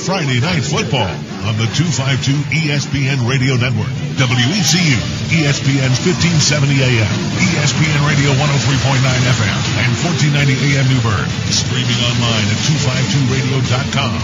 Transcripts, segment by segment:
Friday Night Football on the 252 ESPN Radio Network. WECU, ESPN's 1570 AM, ESPN Radio 103.9 FM, and 1490 AM New Bern. Streaming online at 252radio.com.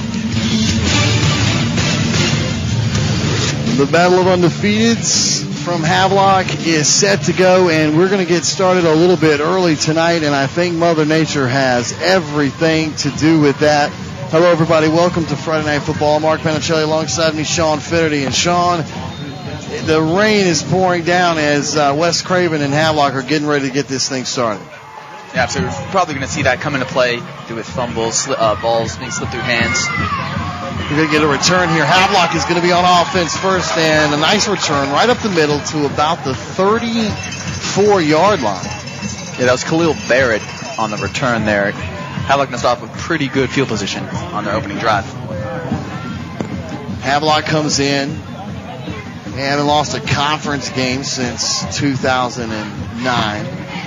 The Battle of Undefeateds from Havelock is set to go, and we're going to get started a little bit early tonight, and I think Mother Nature has everything to do with that. Hello, everybody. Welcome to Friday Night Football. Mark Panicelli alongside me, Sean Finnerty. And Sean, the rain is pouring down as West Craven and Havelock are getting ready to get this thing started. Yeah, so we're probably going to see that come into play with fumbles, balls being slipped through hands. We're going to get a return here. Havelock is going to be on offense first, and a nice return right up the middle to about the 34-yard line. Yeah, that was Khalil Barrett on the return there. Havelock missed off with pretty good field position on their opening drive. Havelock comes in. They haven't lost a conference game since 2009.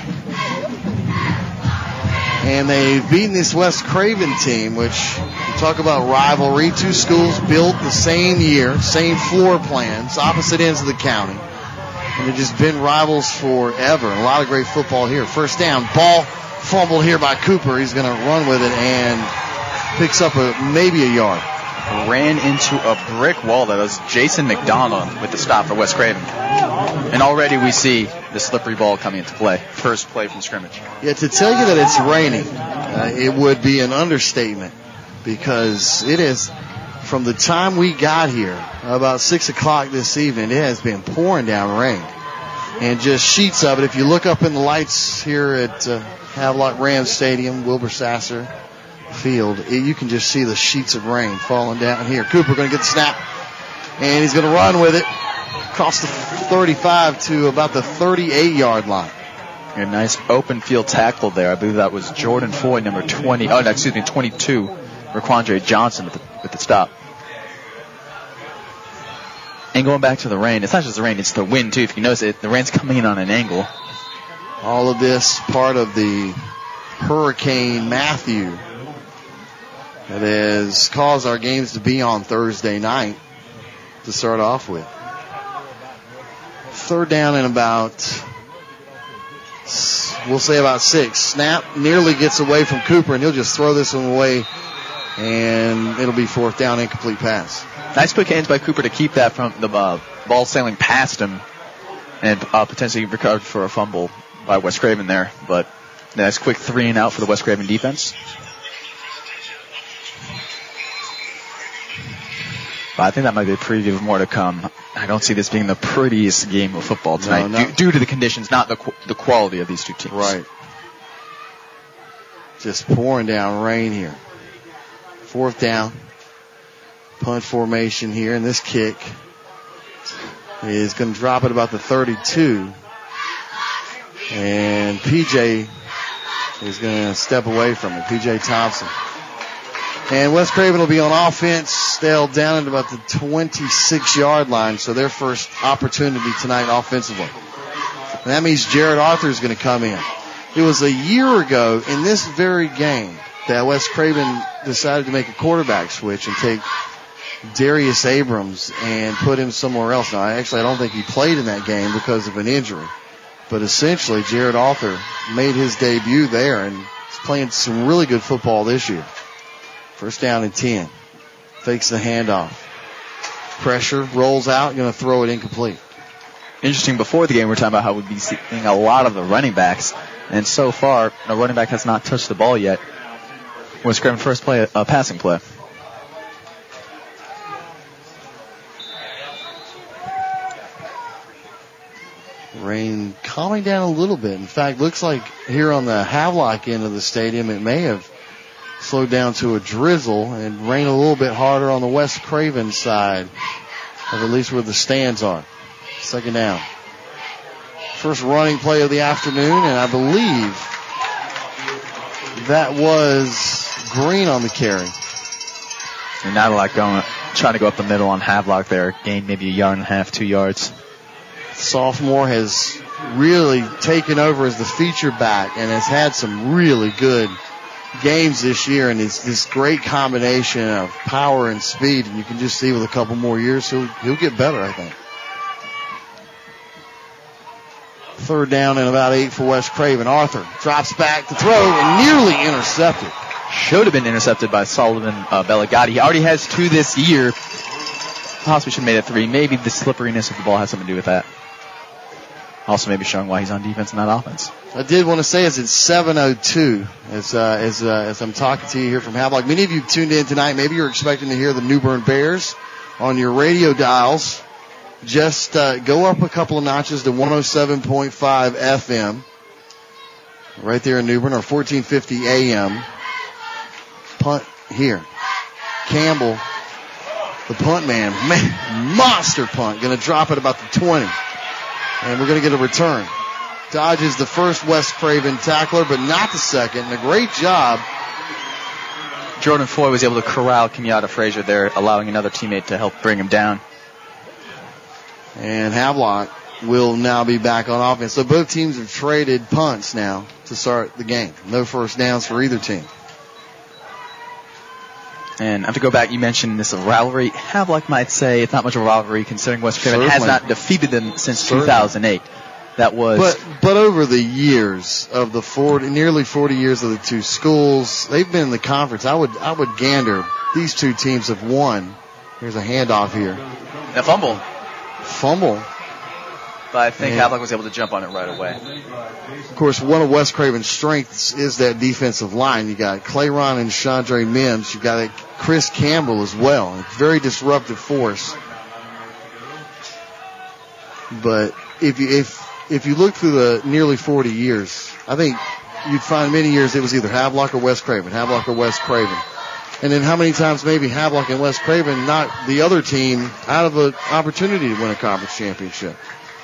And they've beaten this West Craven team, which you talk about rivalry. Two schools built the same year, same floor plans, opposite ends of the county. And they've just been rivals forever. A lot of great football here. First down, ball fumbled here by Cooper. He's going to run with it and picks up maybe a yard. Ran into a brick wall. That was Jason McDonald with the stop for West Craven. And already we see the slippery ball coming into play. First play from scrimmage. Yeah, to tell you that it's raining, it would be an understatement, because it is, from the time we got here, about 6 o'clock this evening, it has been pouring down rain. And just sheets of it. If you look up in the lights here at Havelock Rams Stadium, Wilbur Sasser Field, you can just see the sheets of rain falling down here. Cooper going to get the snap, and he's going to run with it across the 35 to about the 38-yard line. A nice open field tackle there. I believe that was Jordan Foy, number 22, Raquandre Johnson with the stop. And going back to the rain, it's not just the rain, it's the wind too. If you notice it, the rain's coming in on an angle. All of this part of the Hurricane Matthew that has caused our games to be on Thursday night to start off with. Third down and we'll say about 6. Snap nearly gets away from Cooper, and he'll just throw this one away, and it'll be fourth down, incomplete pass. Nice quick hands by Cooper to keep that from the ball sailing past him and potentially recovered for a fumble by West Craven there. But nice quick 3 and out for the West Craven defense. But I think that might be a preview of more to come. I don't see this being the prettiest game of football tonight due to the conditions, not the quality of these two teams. Right. Just pouring down rain here. Fourth down. Punt formation here, and this kick is going to drop at about the 32. And PJ is going to step away from it, PJ Thompson. And West Craven will be on offense. They'll down at about the 26-yard line, so their first opportunity tonight offensively. And that means Jared Arthur is going to come in. It was a year ago in this very game that West Craven decided to make a quarterback switch and take Darius Abrams and put him somewhere else. Now, I don't think he played in that game because of an injury. But essentially, Jared Arthur made his debut there and is playing some really good football this year. First down and 10. Fakes the handoff. Pressure, rolls out, going to throw it incomplete. Interesting, before the game we were talking about how we'd be seeing a lot of the running backs. And so far, the running back has not touched the ball yet. West Craven first play, a passing play. Rain calming down a little bit. In fact, looks like here on the Havelock end of the stadium, it may have slowed down to a drizzle and rain a little bit harder on the West Craven side, of at least where the stands are. Second down. First running play of the afternoon, and I believe that was Green on the carry. And not a lot trying to go up the middle on Havelock there. Gained maybe 1.5 yards, 2 yards. Sophomore has really taken over as the feature back and has had some really good games this year, and it's this great combination of power and speed. And you can just see with a couple more years, he'll get better, I think. 3rd down and about 8 for West Craven. Arthur drops back to throw and nearly intercepted. Should have been intercepted by Sullivan Bellegatti. He already has 2 this year. Possibly should have made it 3. Maybe the slipperiness of the ball has something to do with that. Also maybe showing why he's on defense and not offense. I did want to say it's 7:02 as I'm talking to you here from Havelock. Many of you tuned in tonight. Maybe you're expecting to hear the New Bern Bears on your radio dials. Just go up a couple of notches to 107.5 FM right there in New Bern, or 1450 AM. Punt here. Campbell, the punt man, monster punt, going to drop it about the 20. And we're going to get a return. Dodges the first West Craven tackler, but not the second. And a great job. Jordan Floyd was able to corral Kenyatta Frazier there, allowing another teammate to help bring him down. And Havelock will now be back on offense. So both teams have traded punts now to start the game. No first downs for either team. And I have to go back, you mentioned this rivalry. Havelock might say it's not much of a rivalry considering West Craven has not defeated them since 2008. That was. But over the years of the nearly 40 years of the two schools, they've been in the conference. I would gander these two teams have won. Here's a handoff here. A fumble. But I think Havelock was able to jump on it right away. Of course, one of West Craven's strengths is that defensive line. You got Clayron and Chandre Mims. You got Chris Campbell as well. It's very disruptive force. But if you look through the nearly 40 years, I think you'd find many years it was either Havelock or West Craven. And then how many times maybe Havelock and West Craven knocked the other team out of an opportunity to win a conference championship.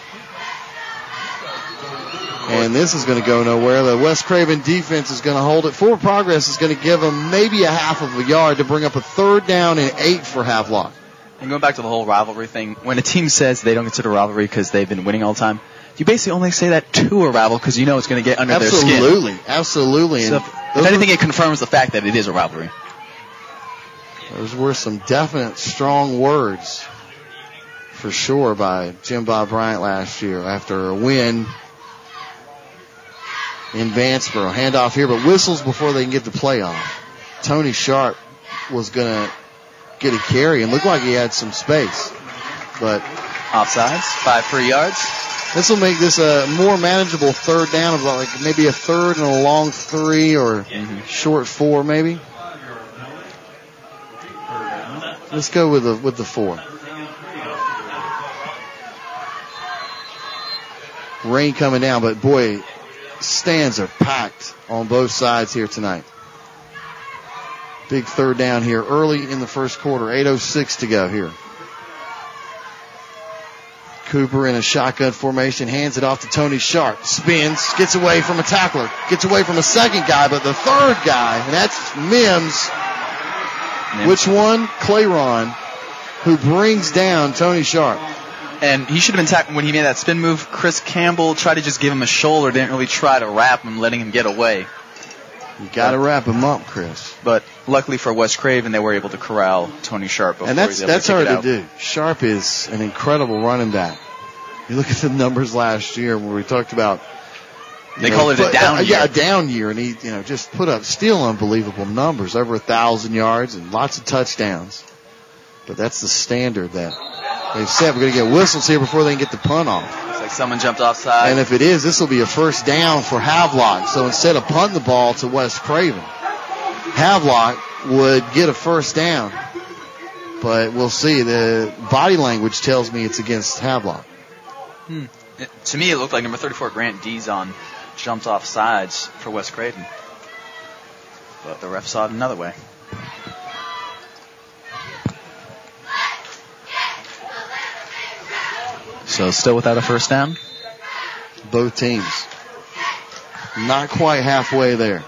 And this is going to go nowhere. The West Craven defense is going to hold it. Forward progress is going to give them maybe a half of a yard to bring up a 3rd down and 8 for Havelock. And going back to the whole rivalry thing, when a team says they don't consider rivalry because they've been winning all the time, you basically only say that to a rival because you know it's going to get under their skin. Absolutely. So if anything, it confirms the fact that it is a rivalry. Those were some definite strong words for sure by Jim Bob Bryant last year after a win in Vanceboro. Handoff here, but whistles before they can get the play off. Tony Sharp was going to get a carry and looked like he had some space. But offsides, 5 free yards. This will make this a more manageable 3rd down, of like maybe a 3rd and a long 3 or short 4 maybe. Let's go with the 4. Rain coming down, but boy, stands are packed on both sides here tonight. Big 3rd down here early in the first quarter. 8:06 to go here. Cooper in a shotgun formation, hands it off to Tony Sharp. Spins, gets away from a tackler, gets away from a second guy, but the 3rd guy, and that's Mims. Which one? Clayron, who brings down Tony Sharp. And he should have been tackled when he made that spin move. Chris Campbell tried to just give him a shoulder, didn't really try to wrap him, letting him get away. You got to wrap him up, Chris. But luckily for West Craven, they were able to corral Tony Sharp before and he was able to kick hard it out. to do. Sharp is an incredible running back. You look at the numbers last year where we talked about. They call it a down year. Yeah, a down year, and he, just put up still unbelievable numbers, over 1,000 yards and lots of touchdowns. But that's the standard that they've set. We're going to get whistles here before they can get the punt off. Looks like someone jumped offside. And if it is, this will be a 1st down for Havelock. So instead of punting the ball to West Craven, Havelock would get a 1st down. But we'll see. The body language tells me it's against Havelock. To me, it looked like number 34, Grant Dizon, jumped off sides for West Craven. But the ref saw it another way. So still without a 1st down? Both teams. Not quite halfway there.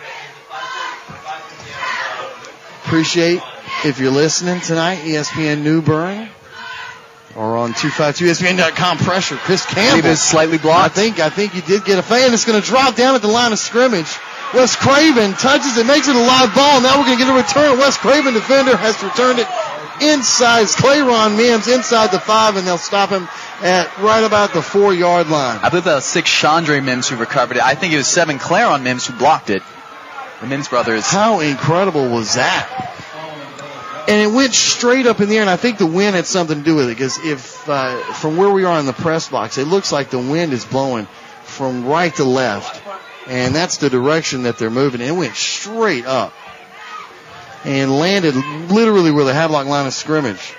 Appreciate if you're listening tonight, ESPN New Bern. Or on 252ESPN.com pressure. Chris Campbell. He was slightly blocked. I think he did get a fan. It's going to drop down at the line of scrimmage. Wes Craven touches it, makes it a live ball. Now we're going to get a return. Wes Craven, defender, has returned it inside. Clayron Mims inside the 5, and they'll stop him at right about the 4-yard line. I believe that was 6 Chandre Mims who recovered it. I think it was 7 Clayron Mims who blocked it. The Mims brothers. How incredible was that? And it went straight up in the air, and I think the wind had something to do with it, because if from where we are in the press box, it looks like the wind is blowing from right to left, and that's the direction that they're moving. It went straight up and landed literally where the Havelock line of scrimmage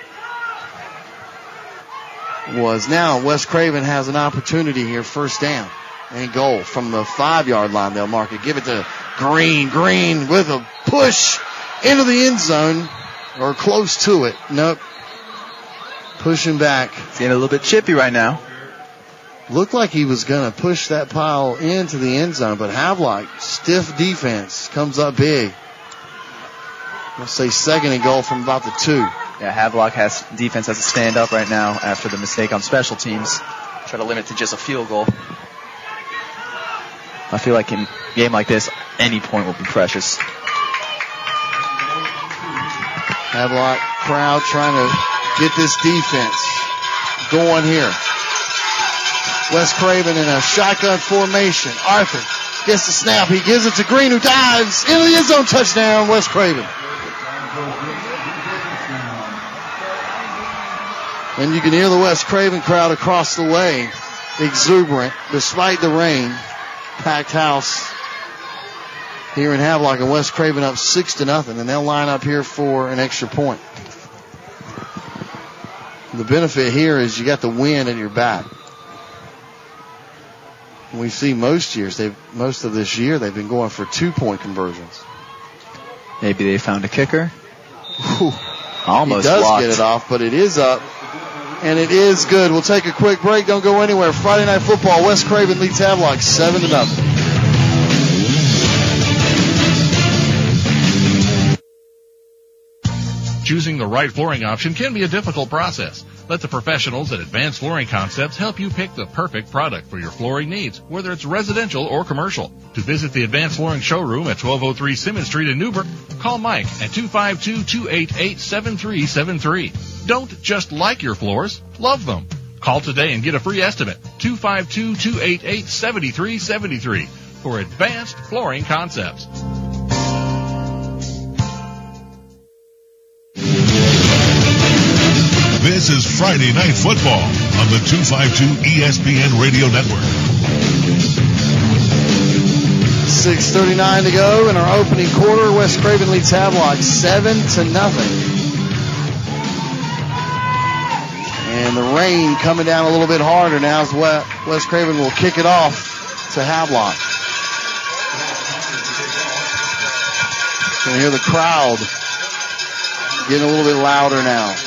was. Now Wes Craven has an opportunity here, first down and goal from the 5-yard line. They'll mark it. Give it to Green. Green with a push into the end zone, or close to it. Nope. Pushing back. It's getting a little bit chippy right now. Looked like he was going to push that pile into the end zone, but Havelock, stiff defense, comes up big. Let's say second and goal from about the 2. Yeah, Havelock defense has to stand up right now after the mistake on special teams. Try to limit to just a field goal. I feel like in a game like this, any point will be precious. Havelock crowd trying to get this defense going here. Wes Craven in a shotgun formation. Arthur gets the snap. He gives it to Green, who dives into the end zone. Touchdown, Wes Craven. And you can hear the Wes Craven crowd across the way, exuberant, despite the rain. Packed house here in Havelock, and Wes Craven up 6-0, and they'll line up here for an extra point. The benefit here is you got the wind at your back. We see most of this year they've been going for 2-point conversions. Maybe they found a kicker. Whew. Almost he does blocked. Get it off, but it is up, and it is good. We'll take a quick break. Don't go anywhere. Friday Night Football. Wes Craven leads Havelock 7-0. Choosing the right flooring option can be a difficult process. Let the professionals at Advanced Flooring Concepts help you pick the perfect product for your flooring needs, whether it's residential or commercial. To visit the Advanced Flooring Showroom at 1203 Simmons Street in Newburgh, call Mike at 252-288-7373. Don't just like your floors, love them. Call today and get a free estimate. 252-288-7373 for Advanced Flooring Concepts. This is Friday Night Football on the 252 ESPN Radio Network. 6:39 to go in our opening quarter. Wes Craven leads Havelock 7-0. And the rain coming down a little bit harder now as Wes Craven will kick it off to Havelock. You can hear the crowd getting a little bit louder now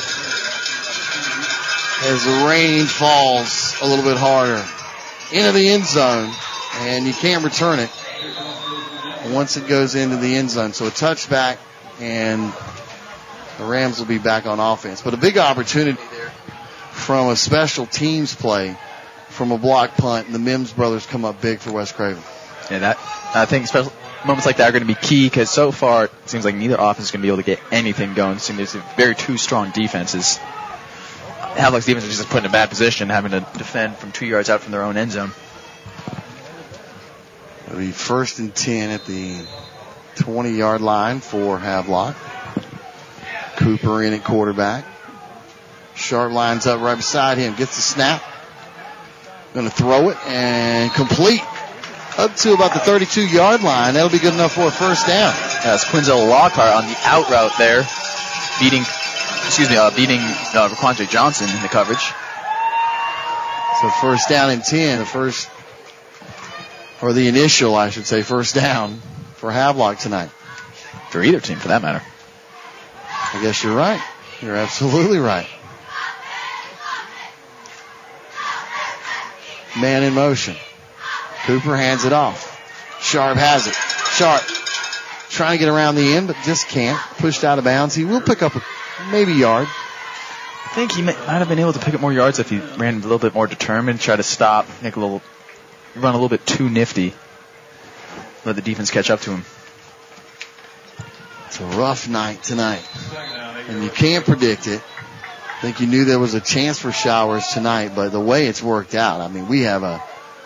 as the rain falls a little bit harder into the end zone, and you can't return it once it goes into the end zone. So a touchback, and the Rams will be back on offense. But a big opportunity there from a special teams play from a block punt, and the Mims brothers come up big for Wes Craven. Yeah, I think special moments like that are going to be key, because so far it seems like neither offense is going to be able to get anything going. It seems there's very two strong defenses. Havelock's defense is just put in a bad position, having to defend from 2 yards out from their own end zone. It'll be 1st and 10 at the 20-yard line for Havelock. Cooper in at quarterback. Sharp lines up right beside him. Gets the snap. Going to throw it and complete up to about the 32-yard line. That'll be good enough for a first down. That's Quinzel Lockhart on the out route there, beating Raquandre Johnson in the coverage. So first down and 10, the initial, I should say, first down for Havelock tonight. For either team, for that matter. I guess you're right. You're absolutely right. Man in motion. Cooper hands it off. Sharp has it. Sharp trying to get around the end, but just can't. Pushed out of bounds. He will pick up maybe a yard. I think he might have been able to pick up more yards if he ran a little bit more determined, try to stop, run a little bit too nifty. let the defense catch up to him. It's a rough night tonight, and you can't predict it. I think you knew there was a chance for showers tonight, but the way it's worked out, I mean, we have a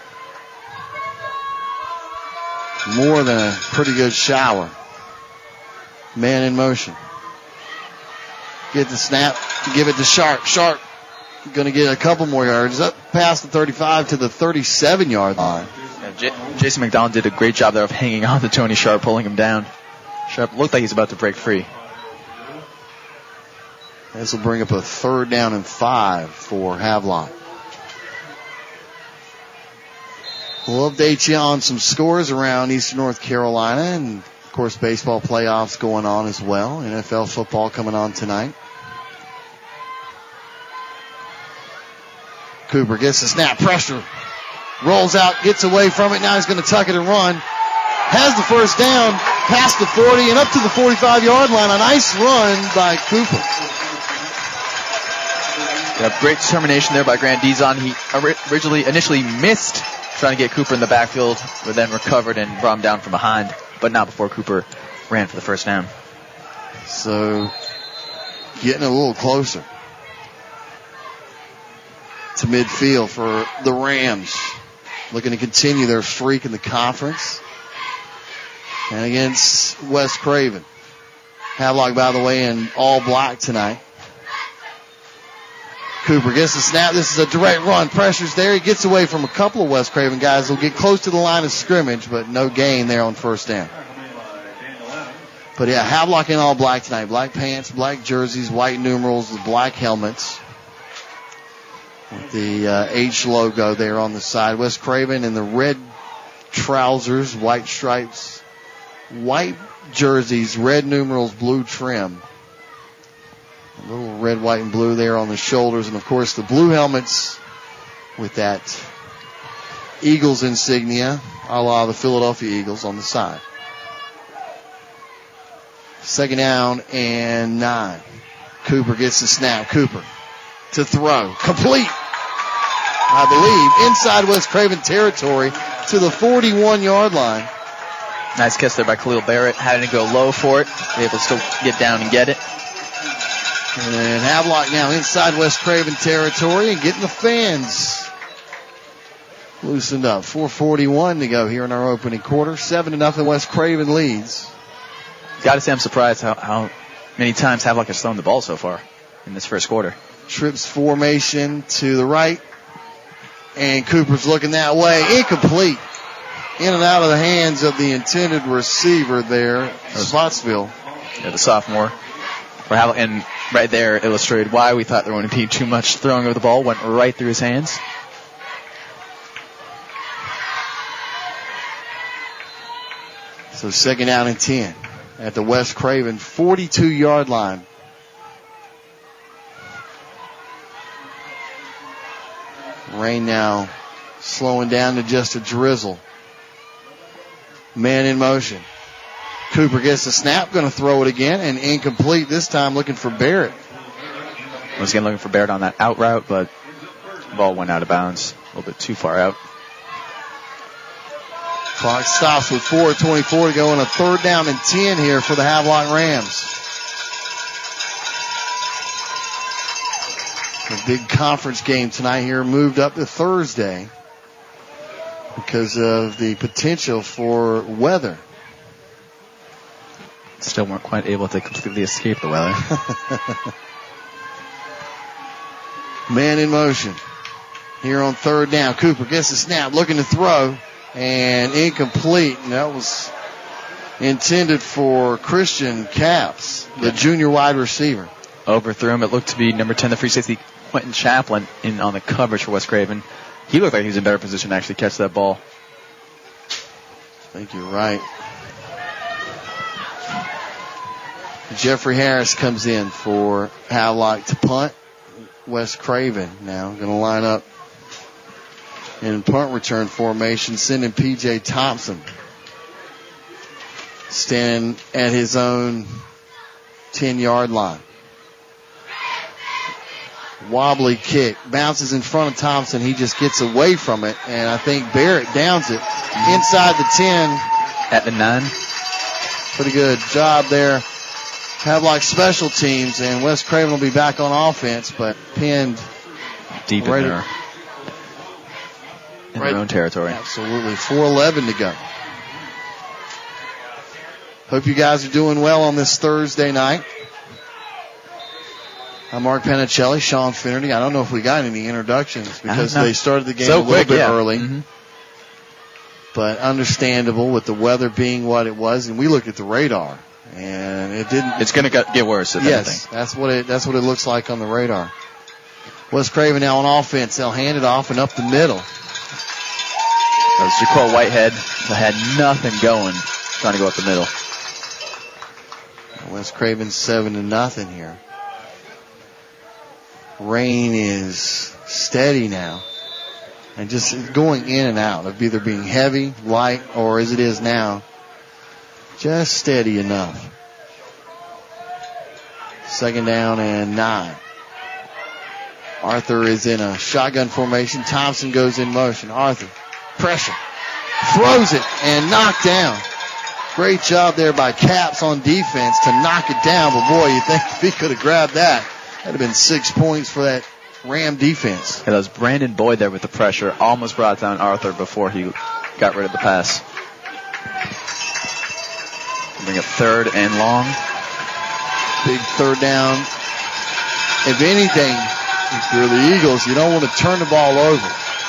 more than a pretty good shower. Man in motion. Get the snap, give it to Sharp. Sharp going to get a couple more yards, up past the 35 to the 37-yard line. Jason McDonald did a great job there of hanging on to Tony Sharp, pulling him down. Sharp looked like he's about to break free. This will bring up a 3rd down and 5 for Havelock. We'll update you on some scores around Eastern North Carolina, and of course baseball playoffs going on as well. NFL football coming on tonight. Cooper gets the snap, pressure, rolls out, gets away from it. Now he's going to tuck it and run. Has the first down, past the 40 and up to the 45-yard line. A nice run by Cooper. Yeah, great determination there by Grant Dizon. He initially missed trying to get Cooper in the backfield, but then recovered and brought him down from behind, but not before Cooper ran for the first down. So, getting a little closer to midfield for the Rams. Looking to continue their streak in the conference. And against West Craven. Havelock, by the way, in all black tonight. Cooper gets the snap. This is a direct run. Pressure's there. He gets away from a couple of West Craven guys. He'll get close to the line of scrimmage, but no gain there on first down. But yeah, Havelock in all black tonight. Black pants, black jerseys, white numerals, the black helmets. With the H logo there on the side. West Craven in the red trousers, white stripes, white jerseys, red numerals, blue trim. A little red, white, and blue there on the shoulders. And, of course, the blue helmets with that Eagles insignia, a la the Philadelphia Eagles on the side. 2nd down and 9. Cooper gets the snap. Cooper to throw. Complete, I believe, inside West Craven territory to the 41-yard line. Nice catch there by Khalil Barrett. Having to go low for it. Able to still get down and get it. And Havelock now inside West Craven territory and getting the fans loosened up. 4:41 to go here in our opening quarter. 7-0 West Craven leads. Got to say I'm surprised how many times Havelock has thrown the ball so far in this first quarter. Trips formation to the right. And Cooper's looking that way. Incomplete. In and out of the hands of the intended receiver there, Spotsville. Yeah, the sophomore. And right there illustrated why we thought there wouldn't be too much throwing of the ball. Went right through his hands. So 2nd down and 10 at the West Craven 42-yard line. Rain now slowing down to just a drizzle. Man in motion. Cooper gets the snap, going to throw it again, and incomplete this time, looking for Barrett. Once again looking for Barrett on that out route, but the ball went out of bounds a little bit too far out. Clock stops with 4:24 to go on a 3rd down and 10 here for the Havelock Rams. The big conference game tonight here moved up to Thursday because of the potential for weather. Still weren't quite able to completely escape the weather. Man in motion. Here on 3rd down. Cooper gets the snap, looking to throw, and incomplete. And that was intended for Christian Capps, the junior wide receiver. Overthrew him. It looked to be number 10, the free safety, Quentin Chaplin, in on the coverage for West Craven. He looked like he was in better position to actually catch that ball. I think you're right. Jeffrey Harris comes in for Havelock to punt. West Craven now going to line up in punt return formation, sending P.J. Thompson. Standing at his own 10-yard line. Wobbly kick. Bounces in front of Thompson. He just gets away from it, and I think Barrett downs it inside the 10 at the 9. Pretty good job there. Havelock special teams, and West Craven will be back on offense, but pinned deep right in their own territory. Absolutely. 4:11 to go. Hope you guys are doing well on this Thursday night. I'm Mark Panicelli, Sean Finnerty. I don't know if we got any introductions because they started the game a little bit early. Mm-hmm. But understandable with the weather being what it was, and we looked at the radar, and it didn't. It's going to get worse. If anything. That's what it looks like on the radar. West Craven now on offense. They'll hand it off and up the middle. That was Jaquel Whitehead. They had nothing going, trying to go up the middle. West Craven 7-0 here. Rain is steady now. And just going in and out of either being heavy, light, or as it is now, just steady enough. 2nd down and 9. Arthur is in a shotgun formation. Thompson goes in motion. Arthur, pressure, throws it, and knocked down. Great job there by Caps on defense to knock it down. But boy, you think if he could have grabbed that, that'd have been 6 points for that Ram defense. Yeah, that was Brandon Boyd there with the pressure. Almost brought down Arthur before he got rid of the pass. Bring up 3rd and long. Big 3rd down. If anything, if you're the Eagles, you don't want to turn the ball over.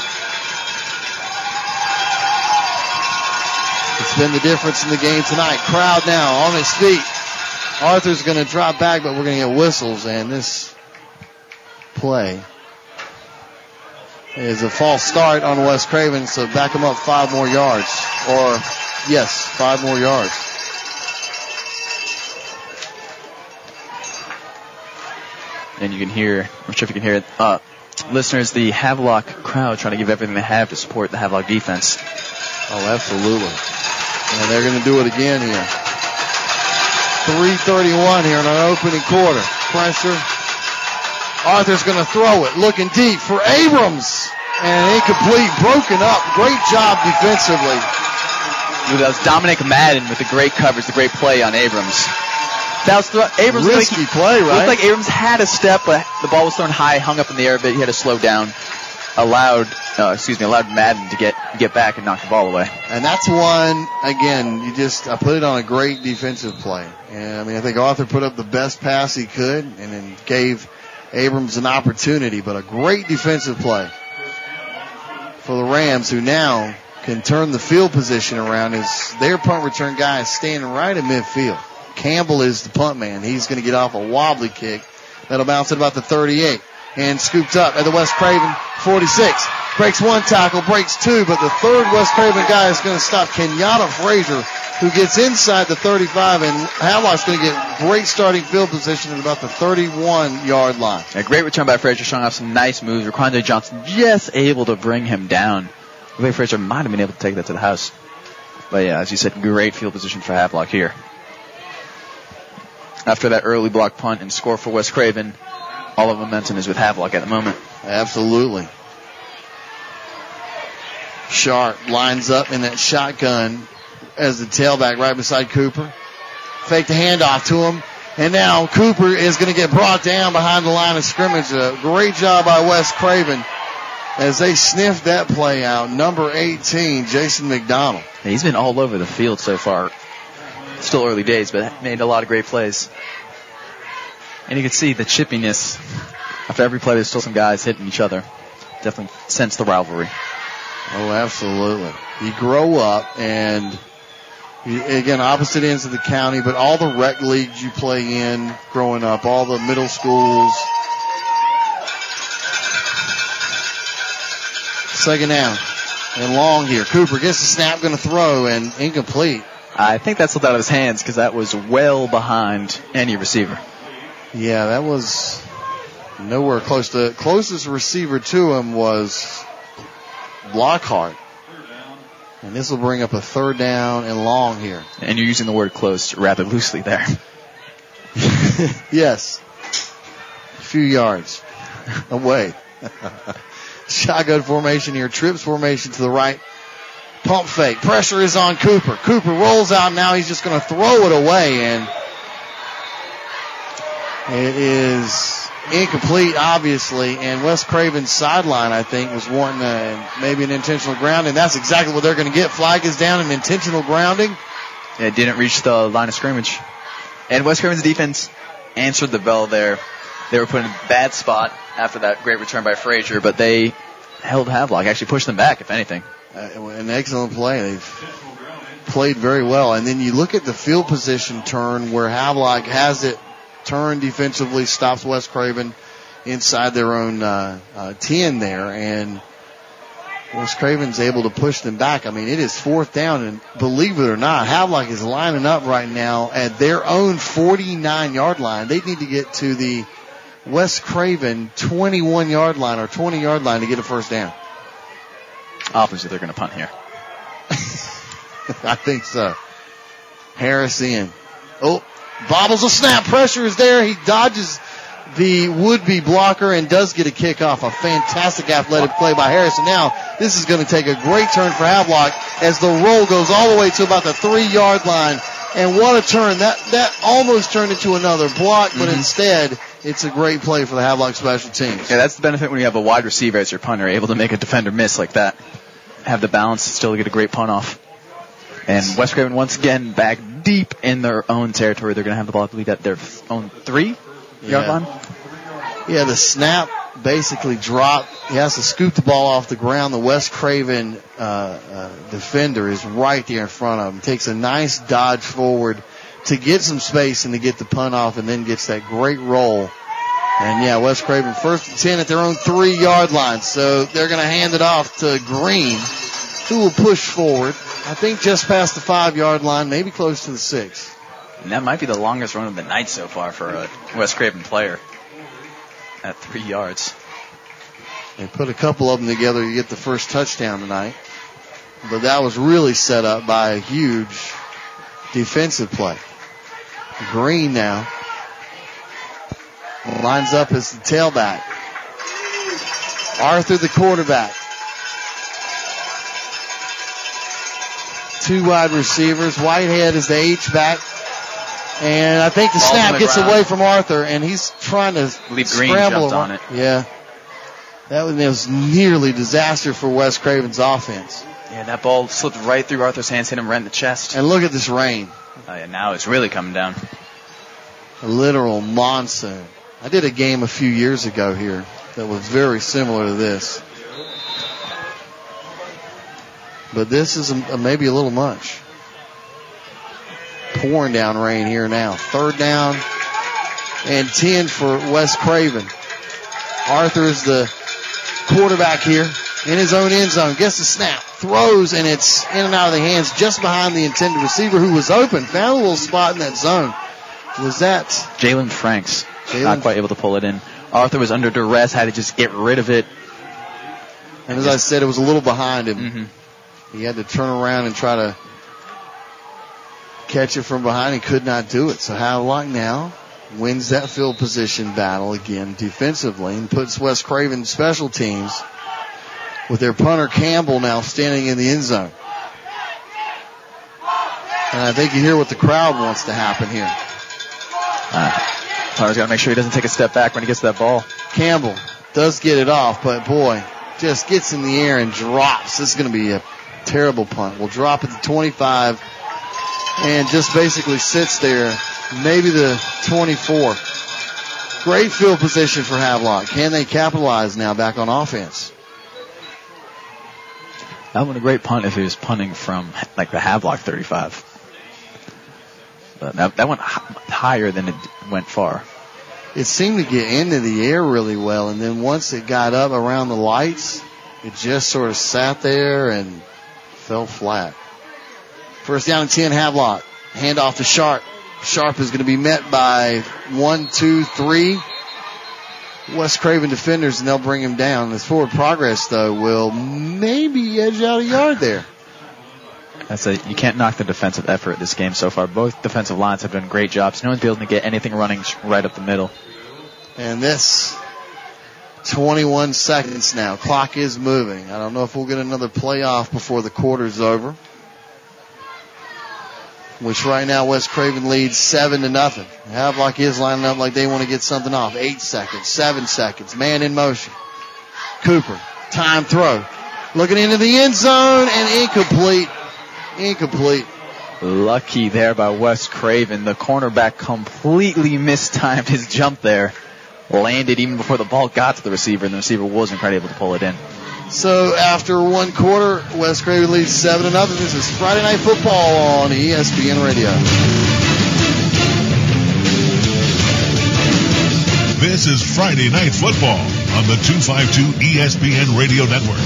It's been the difference in the game tonight. Crowd now on his feet. Arthur's going to drop back, but we're going to get whistles, and this play is a false start on West Craven, so back them up 5 more yards. Or, yes, 5 more yards. And you can hear, I'm not sure if you can hear it, listeners, the Havelock crowd trying to give everything they have to support the Havelock defense. Oh, absolutely. And they're going to do it again here. 3:31 here in our opening quarter. Pressure. Arthur's going to throw it. Looking deep for Abrams. And incomplete. Broken up. Great job defensively. That was Dominic Madden with the great coverage, the great play on Abrams. That was Abrams. Risky play, right? Looked like Abrams had a step, but the ball was thrown high, hung up in the air a bit. He had to slow down. Allowed Madden to get back and knock the ball away. And that's one, again, I put it on a great defensive play. And I think Arthur put up the best pass he could and then gave Abrams an opportunity, but a great defensive play for the Rams, who now can turn the field position around as their punt return guy is standing right in midfield. Campbell is the punt man. He's going to get off a wobbly kick that'll bounce at about the 38. And scooped up at the West Craven 46. Breaks 1 tackle, breaks 2, but the 3rd West Craven guy is going to stop Kenyatta Frazier, who gets inside the 35, and Havelock's going to get great starting field position at about the 31-yard line. A great return by Frazier, showing off some nice moves. Raquan Johnson just able to bring him down. I think Frazier might have been able to take that to the house. But yeah, as you said, great field position for Havelock here. After that early block punt and score for West Craven, all of momentum is with Havelock at the moment. Absolutely. Sharp lines up in that shotgun as the tailback right beside Cooper. Fake the handoff to him. And now Cooper is going to get brought down behind the line of scrimmage. A great job by West Craven as they sniffed that play out. Number 18, Jason McDonald. He's been all over the field so far. Still early days, but made a lot of great plays. And you can see the chippiness. After every play, there's still some guys hitting each other. Definitely sense the rivalry. Oh, absolutely. You grow up, and again, opposite ends of the county, but all the rec leagues you play in growing up, all the middle schools. 2nd down and long here. Cooper gets the snap, going to throw, and incomplete. I think that slipped out of his hands because that was well behind any receiver. Yeah, that was nowhere close. The closest receiver to him was Lockhart. And this will bring up a 3rd down and long here. And you're using the word close rather loosely there. Yes. A few yards away. Shotgun formation here. Trips formation to the right. Pump fake. Pressure is on Cooper. Cooper rolls out. Now he's just going to throw it away, and it is incomplete, obviously. And West Craven's sideline, I think, was wanting maybe an intentional grounding. That's exactly what they're going to get. Flag is down, an intentional grounding. It didn't reach the line of scrimmage. And West Craven's defense answered the bell there. They were put in a bad spot after that great return by Frazier, but they held Havelock, actually pushed them back, if anything. An excellent play. They've played very well. And then you look at the field position turn where Havelock has it turned defensively, stops West Craven inside their own 10 there, and West Craven's able to push them back. I mean, it is 4th down, and believe it or not, Havelock is lining up right now at their own 49-yard line. They need to get to the West Craven 21-yard line or 20-yard line to get a first down. Obviously, they're going to punt here. I think so. Harris in. Oh, bobbles a snap. Pressure is there. He dodges the would-be blocker and does get a kickoff. A fantastic athletic play by Harris. And now this is going to take a great turn for Havelock as the roll goes all the way to about the 3-yard line. And what a turn. That almost turned into another block, but instead it's a great play for the Havelock special teams. Yeah, that's the benefit when you have a wide receiver as your punter, able to make a defender miss like that. Have the balance, still get a great punt off. And West Craven once again back deep in their own territory. They're going to have the ball, I believe, at their own 3-yard line. Yeah, the snap basically dropped. He has to scoop the ball off the ground. The West Craven defender is right there in front of him. Takes a nice dodge forward to get some space and to get the punt off, and then gets that great roll. And yeah, West Craven 1st and 10 at their own 3-yard line. So they're going to hand it off to Green, who will push forward. I think just past the 5-yard line, maybe close to the 6. And that might be the longest run of the night so far for a West Craven player at 3 yards. They put a couple of them together to get the first touchdown tonight. But that was really set up by a huge defensive play. Green now lines up as the tailback. Arthur, the quarterback. 2 wide receivers. Whitehead is the H-back. And I think the snap gets away from Arthur, and he's trying to scramble on it. Yeah. That was nearly disaster for West Craven's offense. Yeah, that ball slipped right through Arthur's hands, hit him right in the chest. And look at this rain. Yeah, now it's really coming down. A literal monsoon. I did a game a few years ago here that was very similar to this. But this is maybe a little much. Pouring down rain here now. 3rd down and 10 for West Craven. Arthur is the quarterback here in his own end zone. Gets the snap. Throws, and it's in and out of the hands just behind the intended receiver who was open. Found a little spot in that zone. Was that Jalen Franks? Not quite able to pull it in. Arthur was under duress, had to just get rid of it. And as I said, it was a little behind him. Mm-hmm. He had to turn around and try to catch it from behind. He could not do it. So Havelock now wins that field position battle again defensively and puts West Craven special teams with their punter Campbell now standing in the end zone. And I think you hear what the crowd wants to happen here. Punter's got to make sure he doesn't take a step back when he gets to that ball. Campbell does get it off, but boy, just gets in the air and drops. This is going to be a terrible punt. We'll drop at the 25 and just basically sits there, maybe the 24. Great field position for Havelock. Can they capitalize now back on offense? That would have been a great punt if he was punting from like the Havelock 35. But that went higher than it went far. It seemed to get into the air really well, and then once it got up around the lights, it just sort of sat there and fell flat. 1st down and 10, Havelock. Hand off to Sharp. Sharp is going to be met by 1, 2, 3 West Craven defenders, and they'll bring him down. His forward progress, though, will maybe edge out a yard there. You can't knock the defensive effort this game so far. Both defensive lines have done great jobs. No one's been able to get anything running right up the middle. And this 21 seconds now. Clock is moving. I don't know if we'll get another playoff before the quarter's over. Which right now West Craven leads 7-0. Havelock is lining up like they want to get something off. 8 seconds, 7 seconds. Man in motion. Cooper, time throw. Looking into the end zone and incomplete. Incomplete. Lucky there by West Craven. The cornerback completely mistimed his jump there. Landed even before the ball got to the receiver, and the receiver wasn't quite able to pull it in. So after one quarter, West Craven leads 7-0. This is Friday Night Football on ESPN Radio. This is Friday Night Football on the 252 ESPN Radio Network.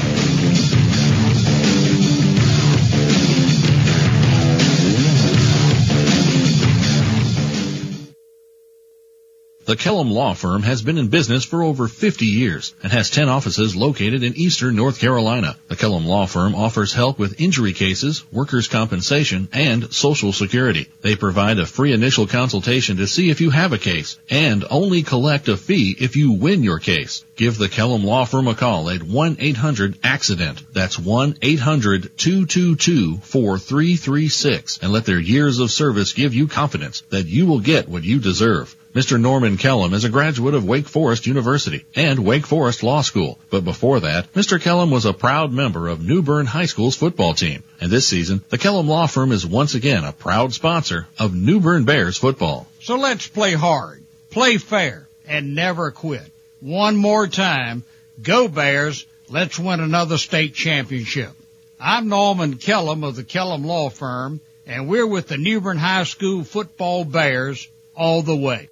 The Kellum Law Firm has been in business for over 50 years and has 10 offices located in eastern North Carolina. The Kellum Law Firm offers help with injury cases, workers' compensation, and Social Security. They provide a free initial consultation to see if you have a case and only collect a fee if you win your case. Give the Kellum Law Firm a call at 1-800-ACCIDENT. That's 1-800-222-4336 and let their years of service give you confidence that you will get what you deserve. Mr. Norman Kellum is a graduate of Wake Forest University and Wake Forest Law School. But before that, Mr. Kellum was a proud member of New Bern High School's football team. And this season, the Kellum Law Firm is once again a proud sponsor of New Bern Bears football. So let's play hard, play fair, and never quit. One more time, go Bears, let's win another state championship. I'm Norman Kellum of the Kellum Law Firm, and we're with the New Bern High School football Bears all the way.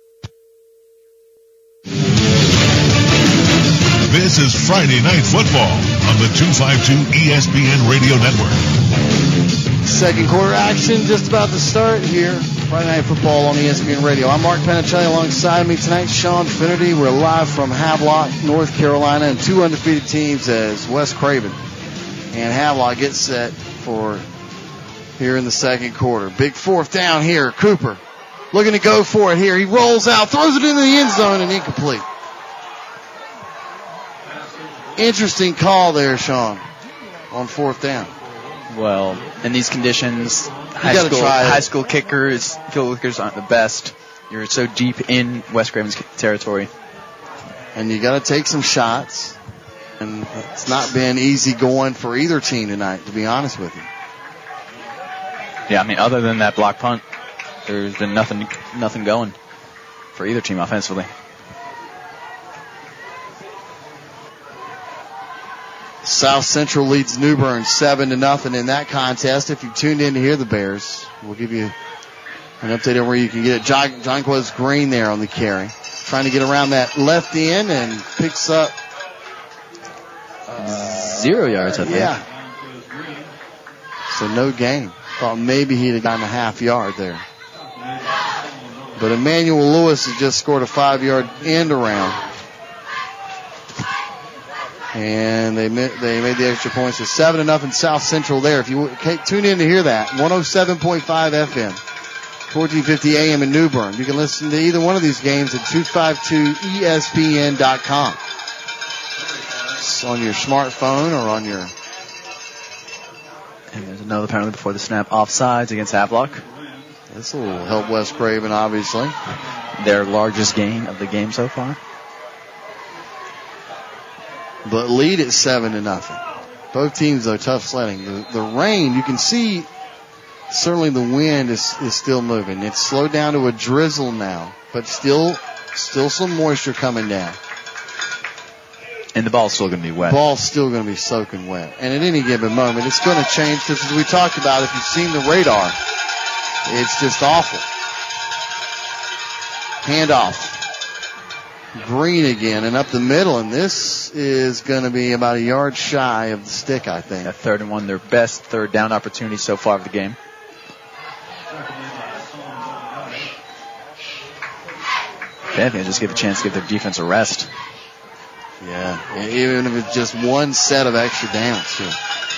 This is Friday Night Football on the 252 ESPN Radio Network. Second quarter action just about to start here. Friday Night Football on ESPN Radio. I'm Mark Panicelli. Alongside me tonight, Sean Finnerty. We're live from Havelock, North Carolina, and two undefeated teams as West Craven and Havelock get set for here in the second quarter. Big fourth down here. Cooper looking to go for it here. He rolls out, throws it into the end zone, and incomplete. Interesting call there, Sean, on fourth down. Well, in these conditions, high school kickers, field kickers aren't the best. You're so deep in West Craven's territory. And you got to take some shots. And it's not been easy going for either team tonight, to be honest with you. Yeah, I mean, other than that block punt, there's been nothing going for either team offensively. South Central leads New Bern 7-0 in that contest. If you tuned in to hear the Bears, we'll give you an update on where you can get it. Jonquez Green there on the carry, trying to get around that left end and picks up 0 yards up there. Yeah. So no gain. Thought maybe he'd have gotten a half yard there. But Emmanuel Lewis has just scored a 5-yard end around. And they made the extra points. So 7-0 in South Central there. If you tune in to hear that, 107.5 FM, 1450 AM in New Bern. You can listen to either one of these games at 252ESPN.com. It's on your smartphone or on your... And there's another penalty before the snap, offsides against Havelock. This will help West Craven, obviously. Their largest gain of the game so far. But lead at 7-0. Both teams, though, tough sledding. The rain, you can see, certainly the wind is still moving. It's slowed down to a drizzle now, but still some moisture coming down. And the ball's still going to be wet. Ball's still going to be soaking wet. And at any given moment, it's going to change, because as we talked about, if you've seen the radar, it's just awful. Handoff. Green again and up the middle, and this is going to be about a yard shy of the stick, I think. That 3rd and 1, their best third down opportunity so far of the game. Definitely just give a chance to give their defense a rest. Yeah, even if it's just one set of extra downs, too.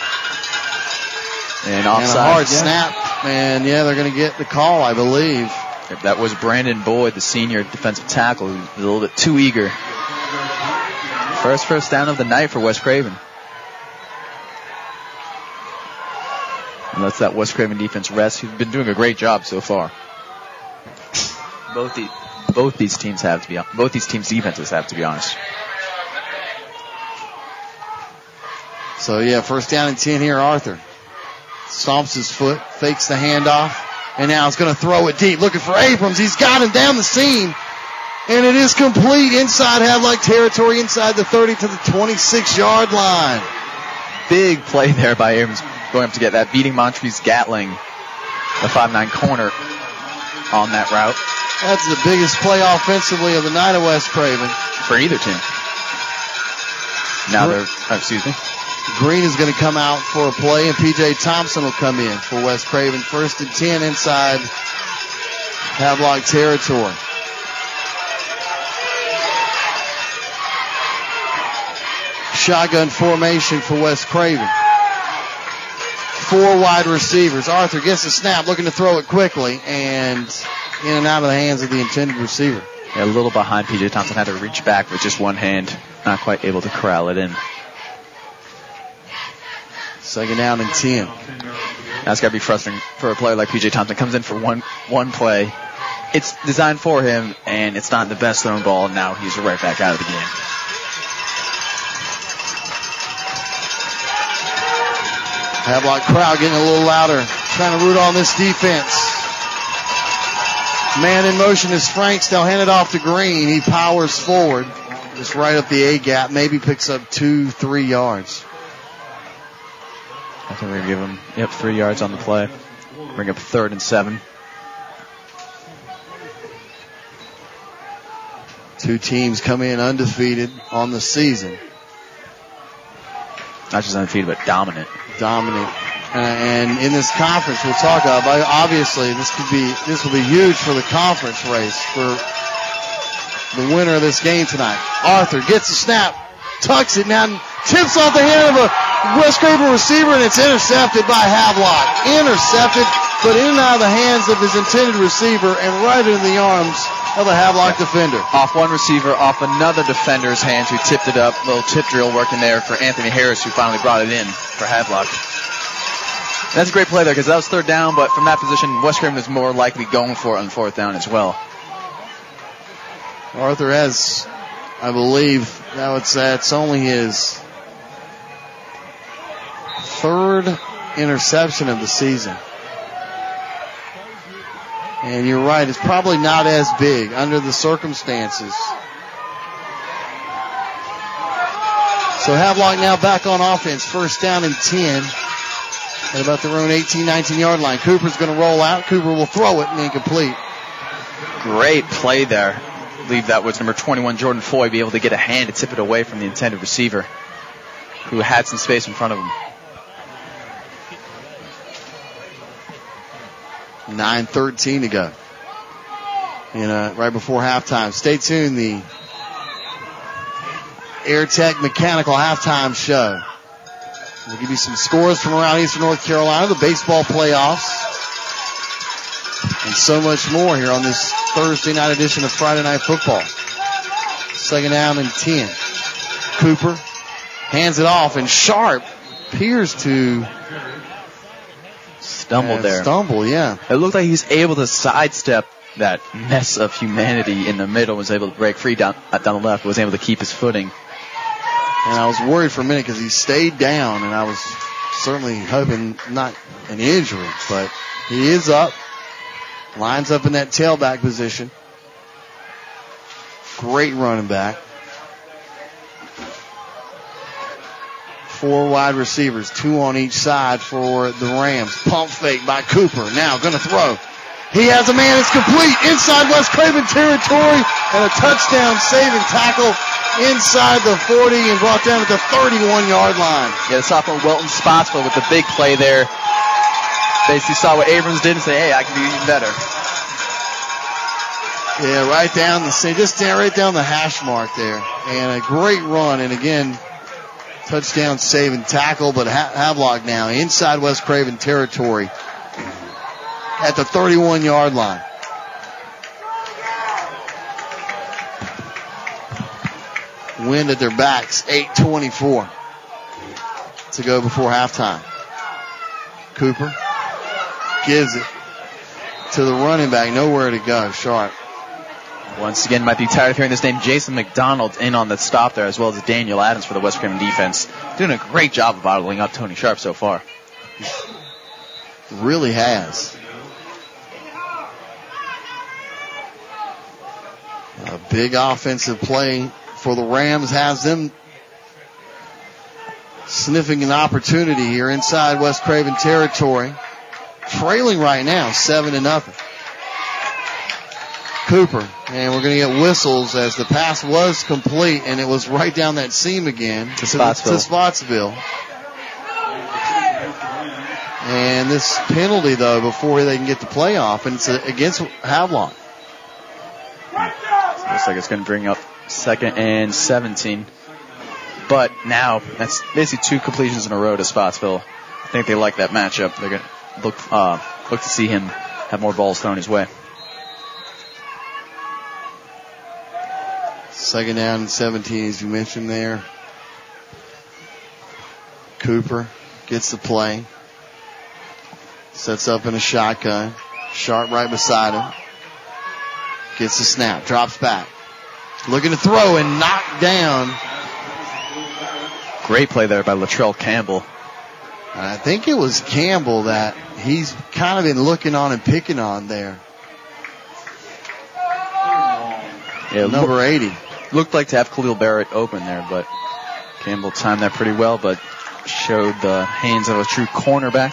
And offside. And a hard snap, and they're going to get the call, I believe. That was Brandon Boyd, the senior defensive tackle, who's a little bit too eager. First down of the night for West Craven. And lets that West Craven defense rest, who've been doing a great job so far. Both these teams' defenses have to be honest. So yeah, 1st down and 10 here. Arthur stomps his foot, fakes the handoff, and now is going to throw it deep, looking for Abrams. He's got him down the seam, and it is complete inside Havelock territory, inside the 30 to the 26-yard line. Big play there by Abrams, going up to get that, beating Montrese Gatling, the 5'9" corner, on that route. That's the biggest play offensively of the night at West Craven. For either team. Now excuse me. Green is going to come out for a play, and P.J. Thompson will come in for West Craven. 1st and 10 inside Havelock territory. Shotgun formation for West Craven. 4 wide receivers. Arthur gets a snap, looking to throw it quickly, and in and out of the hands of the intended receiver. Yeah, a little behind. P.J. Thompson had to reach back with just one hand, not quite able to corral it in. 2nd down and 10. That's got to be frustrating for a player like P.J. Thompson. Comes in for one play. It's designed for him, and it's not the best thrown ball. Now he's right back out of the game. Havelock crowd getting a little louder, trying to root on this defense. Man in motion is Franks. They'll hand it off to Green. He powers forward, just right up the A gap. Maybe picks up 2-3 yards. I think we're going to give him 3 yards on the play. Bring up 3rd and 7. Two teams come in undefeated on the season. Not just undefeated, but dominant. And in this conference, we'll talk about, obviously, this will be huge for the conference race for the winner of this game tonight. Arthur gets the snap, tucks it down, tips off the hand of a West Craven receiver, and it's intercepted by Havelock. Intercepted, but in and out of the hands of his intended receiver and right into the arms of a Havelock defender. Off one receiver, off another defender's hands who tipped it up. Little tip drill working there for Anthony Harris, who finally brought it in for Havelock. And that's a great play there because that was 3rd down, but from that position, West Craven was more likely going for it on 4th down as well. Arthur has, I believe, that's only his 3rd interception of the season. And you're right, it's probably not as big under the circumstances. So Havelock now back on offense, 1st down and 10 at about their own 18, 19-yard line. Cooper's going to roll out. Cooper will throw it and incomplete. Great play there. I believe that was number 21, Jordan Foy, be able to get a hand to tip it away from the intended receiver who had some space in front of him. 9:13 to go. Right before halftime. Stay tuned. The AirTech Mechanical halftime show. We'll give you some scores from around Eastern North Carolina, the baseball playoffs, and so much more here on this Thursday night edition of Friday Night Football. 2nd down and 10. Cooper hands it off, and Sharp appears to stumble there. Yeah. It looked like he was able to sidestep that mess of humanity in the middle, was able to break free down the left, was able to keep his footing. And I was worried for a minute because he stayed down, and I was certainly hoping not an injury, but he is up. Lines up in that tailback position. Great running back. 4 wide receivers, 2 on each side for the Rams. Pump fake by Cooper. Now going to throw. He has a man. It's complete inside West Craven territory, and a touchdown saving tackle inside the 40 and brought down at the 31-yard line. Yeah, the sophomore Welton Spotsville with the big play there. Basically saw what Abrams did and say, hey, I can do even better. Yeah, right down the hash mark there. And a great run, and again, touchdown saving tackle, but Havelock now inside West Craven territory at the 31-yard line. Wind at their backs. 8:24 to go before halftime. Cooper gives it to the running back. Nowhere to go. Sharp. Once again, might be tired of hearing this name. Jason McDonald in on the stop there, as well as Daniel Adams for the West Craven defense. Doing a great job of bottling up Tony Sharp so far. Really has. A big offensive play for the Rams has them sniffing an opportunity here inside West Craven territory. Trailing right now, 7-0. Cooper, and we're going to get whistles as the pass was complete, and it was right down that seam again to Spotsville. And this penalty, though, before they can get the playoff, and it's against Havelock. Looks like it's going to bring up 2nd and 17. But now, that's basically 2 completions in a row to Spotsville. I think they like that matchup. They're going to look to see him have more balls thrown his way. 2nd down and 17, as you mentioned there. Cooper gets the play. Sets up in a shotgun. Sharp right beside him. Gets the snap. Drops back. Looking to throw and knocked down. Great play there by Latrell Campbell. I think it was Campbell that he's kind of been looking on and picking on there. Yeah, number 80. Looked like to have Khalil Barrett open there, but Campbell timed that pretty well, but showed the hands of a true cornerback.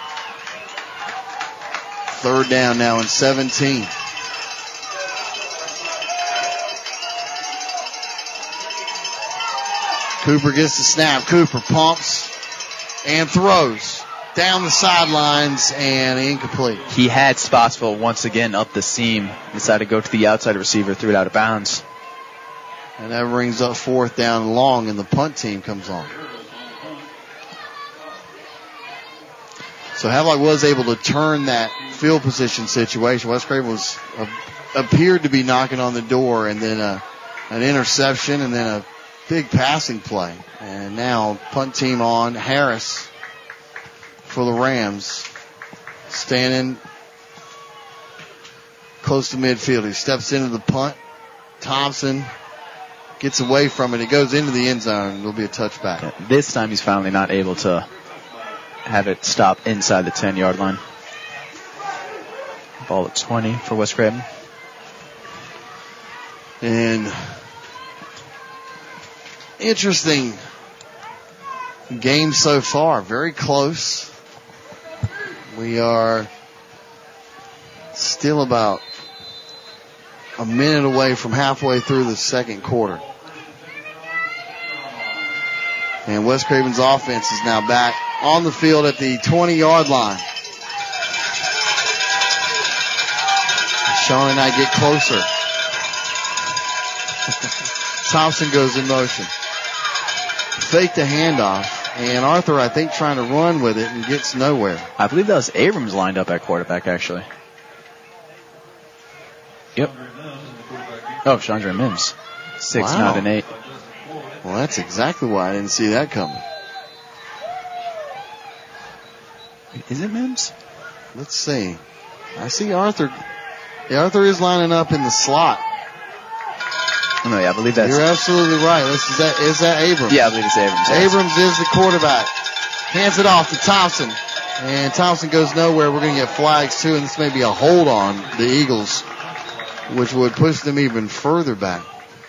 3rd down now and 17. Cooper gets the snap. Cooper pumps and throws down the sidelines and incomplete. He had Spotsville once again up the seam. Decided to go to the outside receiver, threw it out of bounds. And that brings up 4th down and long, and the punt team comes on. So Havelock was able to turn that field position situation. West Craven appeared to be knocking on the door, and then an interception, and then a big passing play. And now punt team on. Harris for the Rams, standing close to midfield. He steps into the punt. Thompson gets away from it. It goes into the end zone. It'll be a touchback. Yeah, this time he's finally not able to have it stop inside the 10-yard line. Ball at 20 for West Craven. And interesting game so far. Very close. We are still about a minute away from halfway through the 2nd quarter. And West Craven's offense is now back on the field at the 20-yard line. Sean and I get closer. Thompson goes in motion. Fake the handoff. And Arthur, I think, trying to run with it and gets nowhere. I believe that was Abrams lined up at quarterback, actually. Yep. Oh, Chandra Mims. 6'9" and 8. Well, that's exactly why I didn't see that coming. Is it Mims? Let's see. I see Arthur. Yeah, Arthur is lining up in the slot. No, yeah, I believe that's... You're absolutely right. Is that Abrams? Yeah, I believe it's Abrams. Abrams is the quarterback. Hands it off to Thompson. And Thompson goes nowhere. We're going to get flags, too, and this may be a hold on the Eagles, which would push them even further back.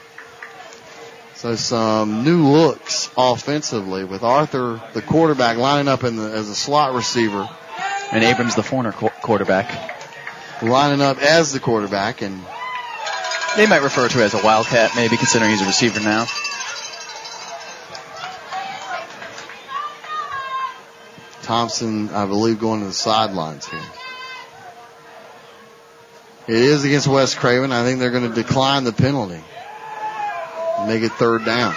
So some new looks offensively with Arthur, the quarterback, lining up as a slot receiver. And Abrams, the former quarterback. Lining up as the quarterback, and they might refer to it as a wildcat, maybe, considering he's a receiver now. Thompson, I believe, going to the sidelines here. It is against West Craven. I think they're going to decline the penalty. Make it 3rd down.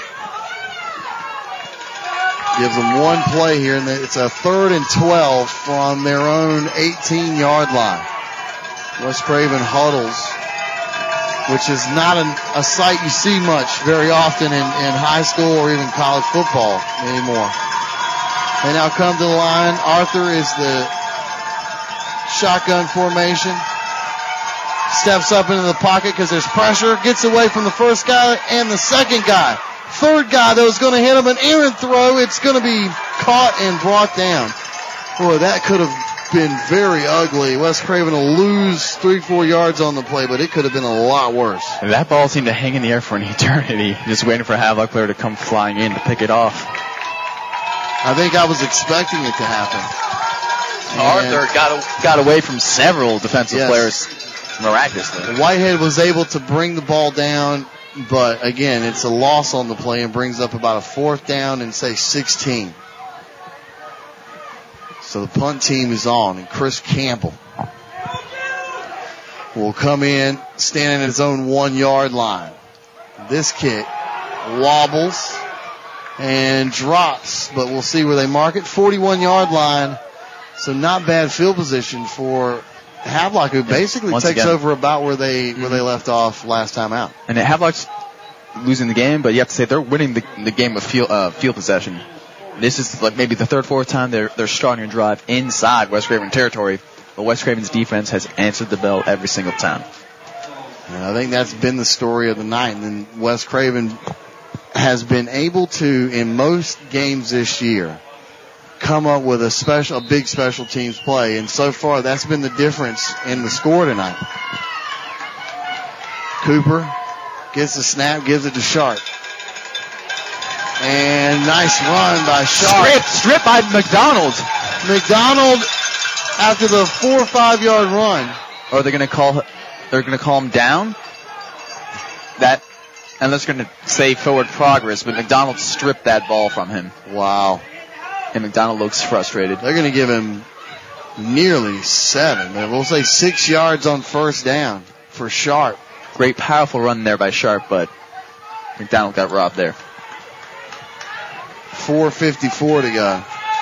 Gives them one play here, and it's a 3rd and 12 from their own 18-yard line. West Craven huddles which is not a sight you see much very often in high school or even college football anymore. They now come to the line. Arthur is the shotgun formation. Steps up into the pocket because there's pressure. Gets away from the first guy and the second guy. Third guy that was going to hit him an errant throw. It's going to be caught and brought down. Boy, that could have been very ugly. West Craven will lose 3-4 yards on the play, but it could have been a lot worse. That ball seemed to hang in the air for an eternity, just waiting for a Havelock player to come flying in to pick it off. I think I was expecting it to happen. Arthur got away from several defensive players miraculously. Whitehead was able to bring the ball down, but again, it's a loss on the play and brings up about a 4th down and say 16. So the punt team is on, and Chris Campbell will come in standing at his own 1-yard line. This kick wobbles and drops, but we'll see where they mark it. 41-yard line, so not bad field position for Havelock, who basically takes over about where they left off last time out. And Havelock's losing the game, but you have to say they're winning the game with field possession. This is like maybe the 3rd, 4th time they're starting a drive inside West Craven territory, but West Craven's defense has answered the bell every single time. And I think that's been the story of the night. And West Craven has been able to, in most games this year, come up with a big special teams play. And so far, that's been the difference in the score tonight. Cooper gets the snap, gives it to Sharp. And nice run by Sharp. Stripped by McDonald. McDonald, after the 4 or 5 yard run. Or they're going to call him down. And that's going to say forward progress, but McDonald stripped that ball from him. Wow. And McDonald looks frustrated. They're going to give him nearly 7. We'll say 6 yards on 1st down for Sharp. Great, powerful run there by Sharp, but McDonald got robbed there. 4:54 to go.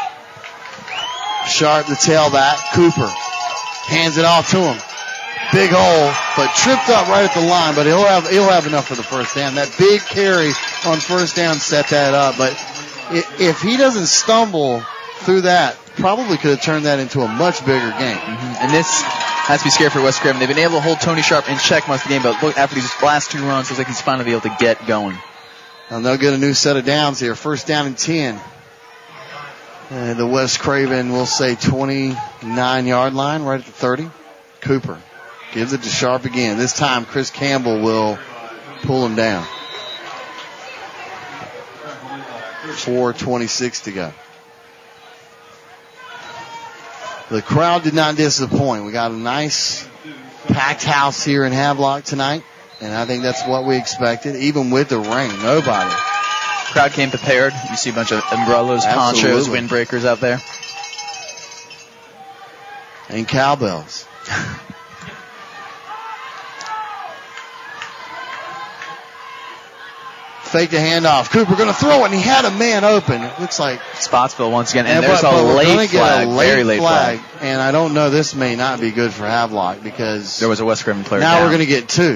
Sharp, the tailback. Cooper hands it off to him. Big hole, but tripped up right at the line, but he'll have enough for the 1st down. That big carry on 1st down set that up, but if he doesn't stumble through that, probably could have turned that into a much bigger game. Mm-hmm. And this has to be scary for West Craven. They've been able to hold Tony Sharp in check most of the game, but look, after these last 2 runs, looks like he's finally able to get going. And they'll get a new set of downs here. 1st down and 10. And the West Craven will say 29-yard line right at the 30. Cooper gives it to Sharp again. This time Chris Campbell will pull him down. 4:26 to go. The crowd did not disappoint. We got a nice packed house here in Havelock tonight, and I think that's what we expected, even with the rain. Nobody. Crowd came prepared. You see a bunch of umbrellas, ponchos, windbreakers out there. And cowbells. Fake the handoff. Cooper going to throw it, and he had a man open. It looks like Spotsville once again, and there's a late flag, very late flag. And I don't know, this may not be good for Havelock because there was a West Craven player now down. We're going to get 2.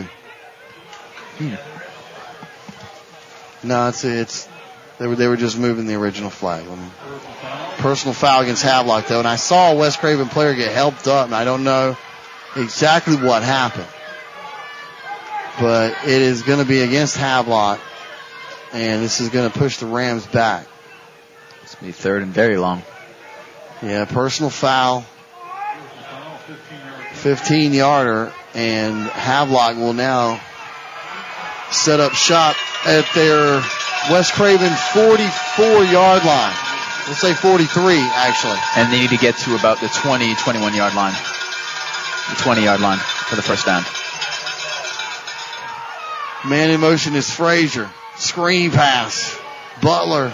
No, they were just moving the original flag. Personal foul against Havelock though, and I saw a West Craven player get helped up, and I don't know exactly what happened, but it is going to be against Havelock. And this is going to push the Rams back. It's going to be 3rd and very long. Yeah, personal foul. 15-yarder. And Havelock will now set up shop at their West Craven 44-yard line. We'll say 43, actually. And they need to get to about the 20, 21-yard line. The 20-yard line for the 1st down. Man in motion is Frazier. Screen pass. Barrett.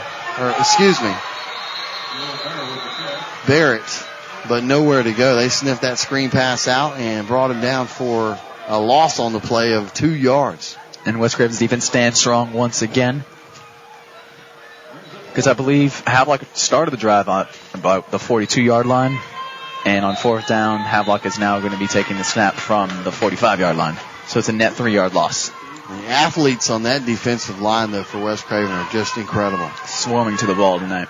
But nowhere to go. They sniffed that screen pass out and brought him down for a loss on the play of 2 yards. And West Craven's defense stands strong once again. Because I believe Havelock started the drive on about the 42-yard line. And on 4th down, Havelock is now going to be taking the snap from the 45-yard line. So it's a net 3-yard loss. The athletes on that defensive line, though, for West Craven are just incredible. Swarming to the ball tonight.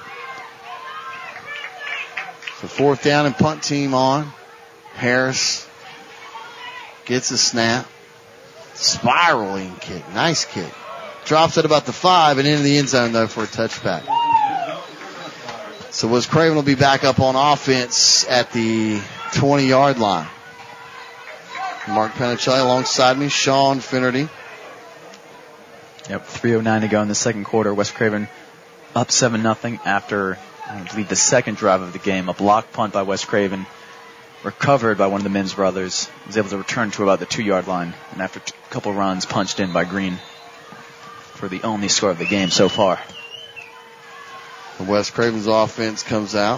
So 4th down and punt team on. Harris gets a snap. Spiraling kick. Nice kick. Drops at about the 5 and into the end zone, though, for a touchback. So West Craven will be back up on offense at the 20-yard line. Mark Penicelli alongside me, Sean Finnerty. Yep, 3:09 to go in the second quarter. West Craven up 7-0 after, I believe, the second drive of the game. A block punt by West Craven, recovered by one of the Mims brothers. Was able to return to about the 2-yard line. And after a couple runs, punched in by Green for the only score of the game so far. The West Craven's offense comes out.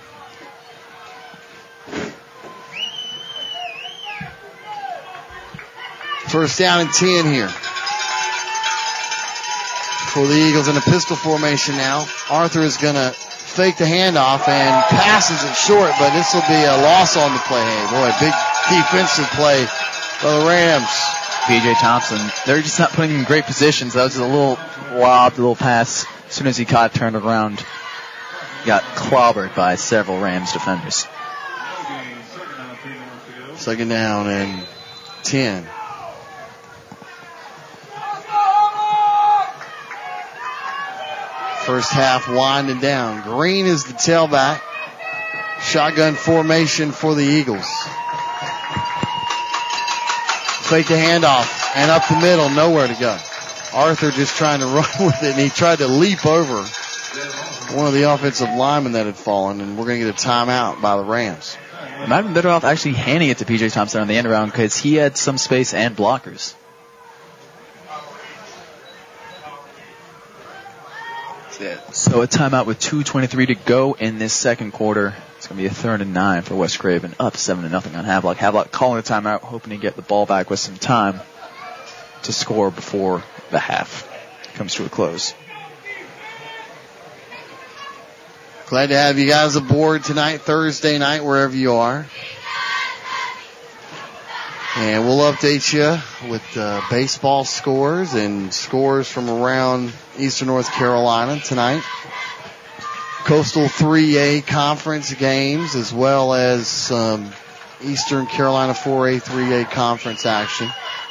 First down and 10 here for the Eagles in a pistol formation now. Arthur is going to fake the handoff and passes it short, but this will be a loss on the play. Hey, boy, big defensive play by the Rams. P.J. Thompson, they're just not putting him in great positions. That was just a little lobbed, a little pass. As soon as he caught, turned around, got clobbered by several Rams defenders. Second down and 10. First half winding down. Green is the tailback. Shotgun formation for the Eagles. Fake the handoff and up the middle, nowhere to go. Arthur just trying to run with it, and he tried to leap over one of the offensive linemen that had fallen, and we're going to get a timeout by the Rams. Might have been better off actually handing it to P.J. Thompson on the end around because he had some space and blockers. So a timeout with 2:23 to go in this second quarter. It's going to be a 3rd and 9 for West Craven, up 7-0 on Havelock. Havelock calling a timeout, hoping to get the ball back with some time to score before the half comes to a close. Glad to have you guys aboard tonight, Thursday night, wherever you are. And we'll update you with baseball scores and scores from around Eastern North Carolina tonight. Coastal 3A conference games, as well as some Eastern Carolina 4A, 3A conference action.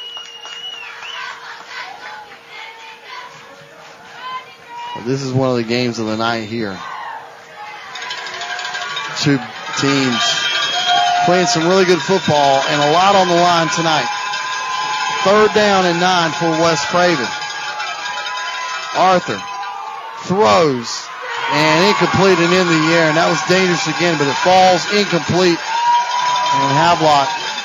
Well, this is one of the games of the night here. Two teams playing some really good football and a lot on the line tonight. 3rd down and 9 for West Craven. Arthur throws and incomplete and in the air, and that was dangerous again, but it falls incomplete, and Havelock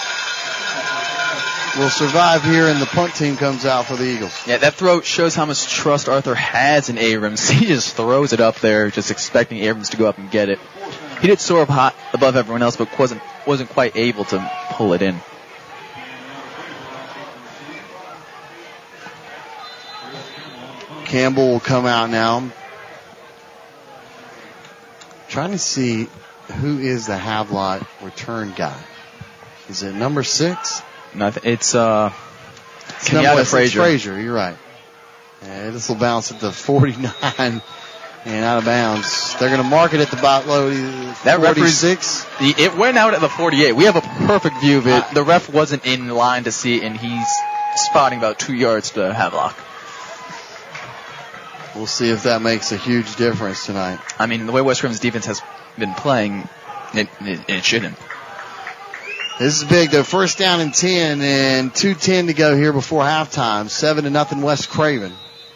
will survive here, and the punt team comes out for the Eagles. Yeah, that throw shows how much trust Arthur has in Abrams. He just throws it up there, just expecting Abrams to go up and get it. He did soar up hot above everyone else, but wasn't quite able to pull it in. Campbell will come out now. Trying to see who is the Havelock return guy. Is it number 6? No, it's Kenyatta Frazier. Frazier, you're right. This will bounce at the 49 and out of bounds. They're going to mark it at the that 46. It went out at the 48. We have a perfect view of it. The ref wasn't in line to see it, and he's spotting about 2 yards to Havelock. We'll see if that makes a huge difference tonight. I mean, the way West Craven's defense has been playing, it shouldn't. This is big, though. 1st down and 10 and 2:10 to go here before halftime. 7-0 West Craven.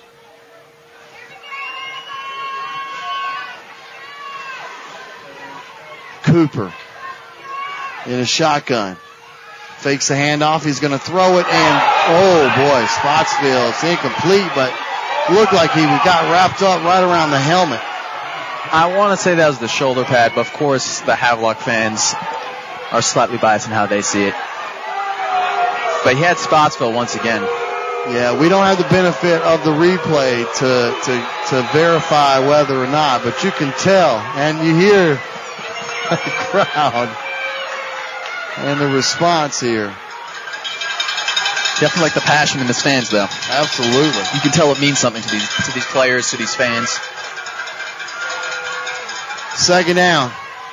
Cooper in a shotgun. Fakes the handoff. He's going to throw it, and oh boy, Spotsville. It's incomplete, but looked like he got wrapped up right around the helmet. I want to say that was the shoulder pad, but of course the Havelock fans are slightly biased in how they see it. But he had Spotsville once again. Yeah, we don't have the benefit of the replay to verify whether or not, but you can tell, and you hear the crowd and the response here. Definitely like the passion in the stands, though. Absolutely. You can tell it means something to these players, to these fans. Second down.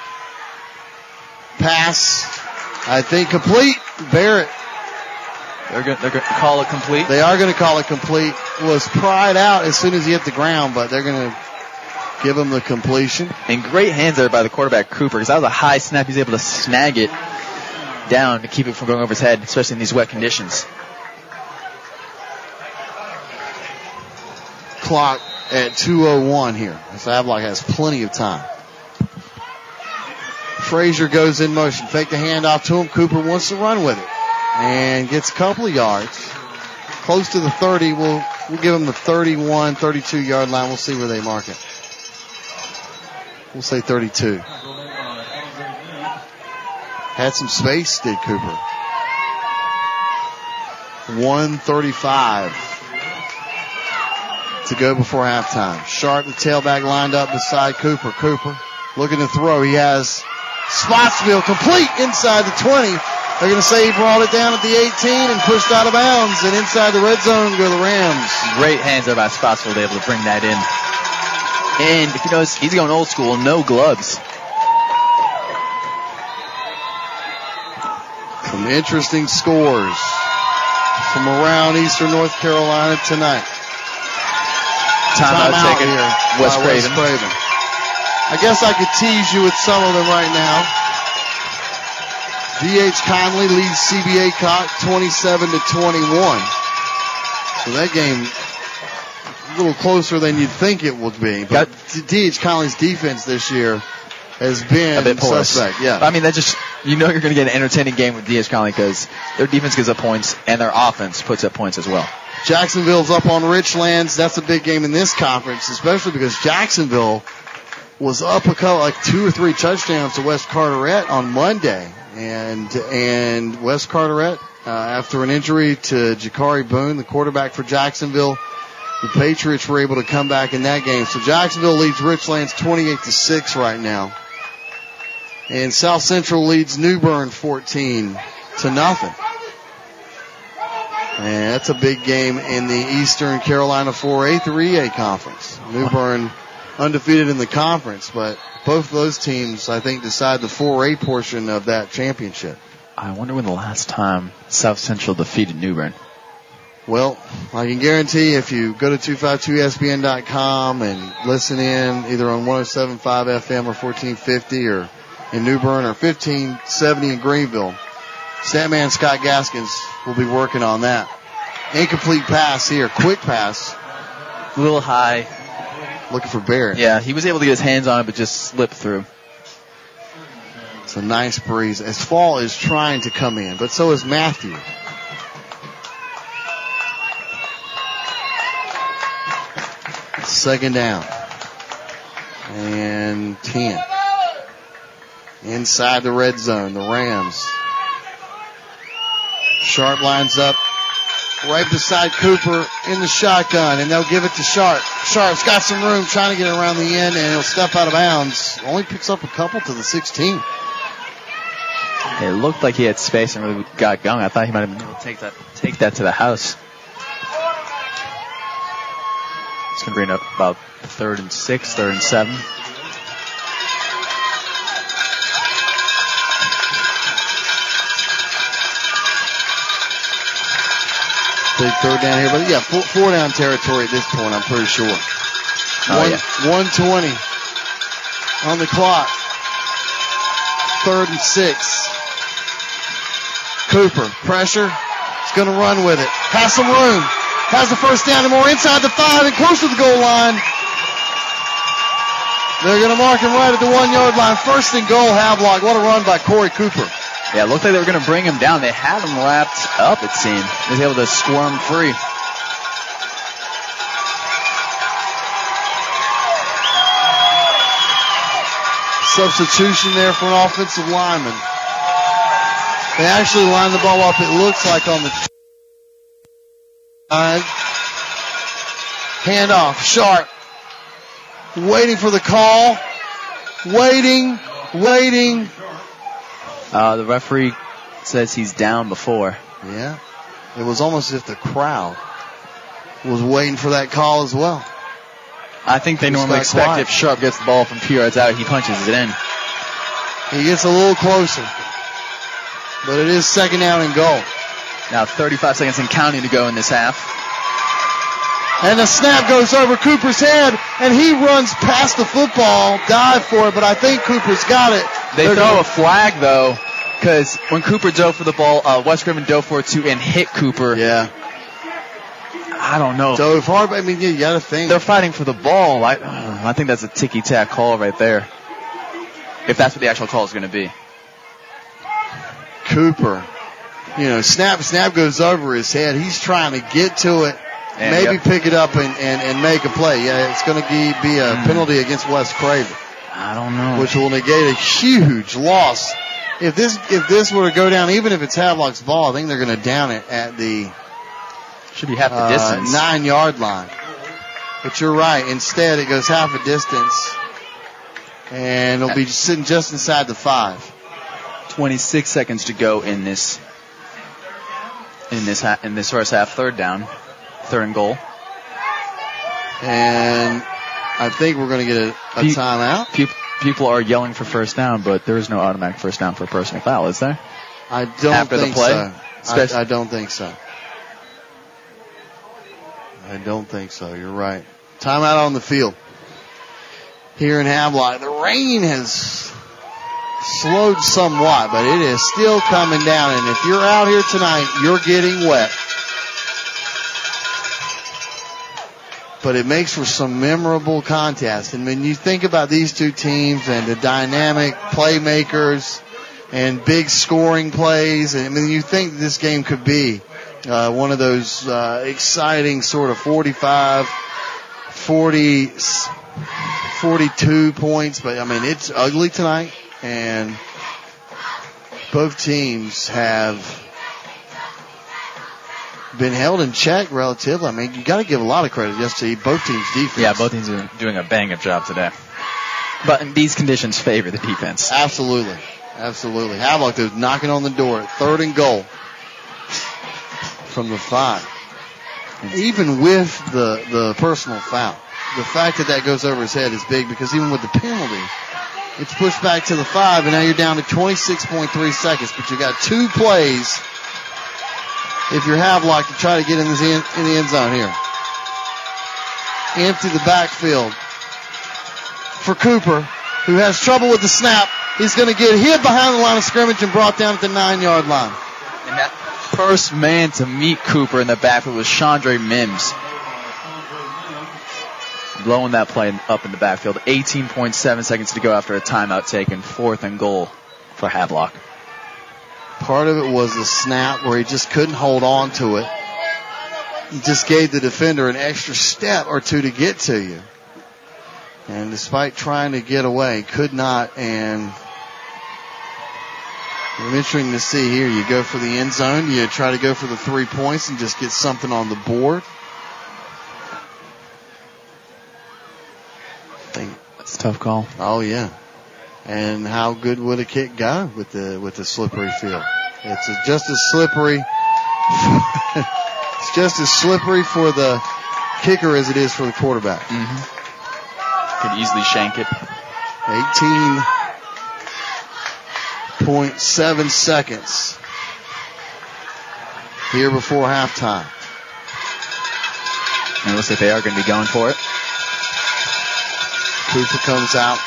Pass, I think, complete. Barrett. They're going to call it complete. They are going to call it complete. Was pried out as soon as he hit the ground, but they're going to give him the completion. And great hands there by the quarterback, Cooper, because that was a high snap. He's able to snag it down to keep it from going over his head, especially in these wet conditions. Clock at 2:01 here. So Havelock has plenty of time. Frazier goes in motion. Fake the handoff to him. Cooper wants to run with it. And gets a couple of yards. Close to the 30. We'll give him the 31, 32-yard line. We'll see where they mark it. We'll say 32. Had some space, did Cooper. 1:35 to go before halftime. Sharp, the tailback, lined up beside Cooper. Cooper looking to throw. He has Spotsville complete inside the 20. They're going to say he brought it down at the 18 and pushed out of bounds. And inside the red zone go the Rams. Great hands there by Spotsville, able to bring that in. And if you notice, he's going old school, no gloves. Some interesting scores from around Eastern North Carolina tonight. Timeout taken here. West Craven. I guess I could tease you with some of them right now. D.H. Conley leads CBA Cox 27-21. So that game a little closer than you'd think it would be. But D.H. Conley's defense this year has been a bit porous. Suspect. Yeah. I mean, that just, you know, you're going to get an entertaining game with D.H. Conley because their defense gives up points and their offense puts up points as well. Jacksonville's up on Richlands. That's a big game in this conference, especially because Jacksonville was up a couple, like 2 or 3 touchdowns to West Carteret on Monday. And West Carteret, after an injury to Jakari Boone, the quarterback for Jacksonville, the Patriots were able to come back in that game. So Jacksonville leads Richlands 28-6 right now. And South Central leads New Bern 14-0. And that's a big game in the Eastern Carolina 4A 3A conference. New Bern undefeated in the conference, but both of those teams, I think, decide the 4A portion of that championship. I wonder when the last time South Central defeated New Bern. Well, I can guarantee if you go to 252ESPN.com and listen in either on 107.5 FM or 1450 or in New Bern or 1570 in Greenville, Statman Scott Gaskins will be working on that. Incomplete pass here, quick pass. A little high. Looking for Barrett. Yeah, he was able to get his hands on it, but just slipped through. It's a nice breeze as Fall is trying to come in, but so is Matthew. Second down. And 10. Inside the red zone, the Rams. Sharp lines up right beside Cooper in the shotgun, and they'll give it to Sharp. Sharp's got some room trying to get around the end, and he'll step out of bounds. Only picks up a couple to the 16. It looked like he had space and really got going. I thought he might have been able to take that to the house. It's going to bring up about 3rd and 6, 3rd and 7. Big third down here, but yeah, 4 down territory at this point, I'm pretty sure. 1:20 on the clock. 3rd and 6. Cooper, pressure. He's going to run with it. Has some room. Has the first down and more inside the 5 and close to the goal line. They're going to mark him right at the 1-yard line. 1st and goal, Havelock. What a run by Corey Cooper. Yeah, it looked like they were going to bring him down. They had him wrapped up, it seemed. He was able to squirm free. Substitution there for an offensive lineman. They actually lined the ball up, it looks like, on the side. Handoff, Sharp. Waiting for the call. Waiting. The referee says he's down before. Yeah. It was almost as if the crowd was waiting for that call as well. I think they normally expect if Sharp gets the ball from 2 yards out, he punches it in. He gets a little closer. But it is second down and goal. Now 35 seconds and counting to go in this half. And the snap goes over Cooper's head, and he runs past the football, dive for it, but I think Cooper's got it. They throw a flag, though, because when Cooper dove for the ball, West Craven dove for it too and hit Cooper. Yeah. I don't know. Dove hard, but I mean, you got to think. They're fighting for the ball. I think that's a ticky-tack call right there, if that's what the actual call is going to be. Cooper, snap goes over his head. He's trying to get to it. And maybe pick it up and make a play. Yeah, it's going to be a penalty against West Craven. I don't know. Which will negate a huge loss. If this were to go down, even if it's Havelock's ball, I think they're going to down it at the should be half the distance 9-yard line. But you're right. Instead, it goes half a distance, and it'll be sitting just inside the 5. 26 seconds to go in this first half. Third down. Third and goal. And I think we're going to get a timeout. People are yelling for first down, but there is no automatic first down for a personal foul, is there? I don't think so. I don't think so. I don't think so. You're right. Timeout on the field here in Havelock. The rain has slowed somewhat, but it is still coming down. And if you're out here tonight, you're getting wet. But it makes for some memorable contests. And when you think about these two teams and the dynamic playmakers and big scoring plays, and I mean, you think this game could be one of those exciting sort of 45, 40, 42 points. But, I mean, it's ugly tonight. And both teams have been held in check relatively. I mean, you got to give a lot of credit just to both teams' defense. Yeah, both teams are doing a bang-up job today. But in these conditions, favor the defense. Absolutely. Absolutely. Havelock, though, knocking on the door at third and goal from the 5. Even with the personal foul, the fact that goes over his head is big because even with the penalty, it's pushed back to the 5, and now you're down to 26.3 seconds. But you got 2 plays if you're Havelock to try to get in the end zone here. Empty the backfield for Cooper, who has trouble with the snap. He's going to get hit behind the line of scrimmage and brought down at the 9-yard line. And that first man to meet Cooper in the backfield was Chandre Mims. Blowing that play up in the backfield. 18.7 seconds to go after a timeout taken. 4th and goal for Havelock. Part of it was the snap where he just couldn't hold on to it. He just gave the defender an extra step or two to get to you. And despite trying to get away, could not. And it's interesting to see here. You go for the end zone. You try to go for the 3 points and just get something on the board. That's a tough call. Oh, yeah. And how good would a kick go with the slippery field? It's just as slippery. It's just as slippery for the kicker as it is for the quarterback. Mm-hmm. Could easily shank it. 18.7 seconds here before halftime. And it looks like they are going to be going for it. Cooper comes out,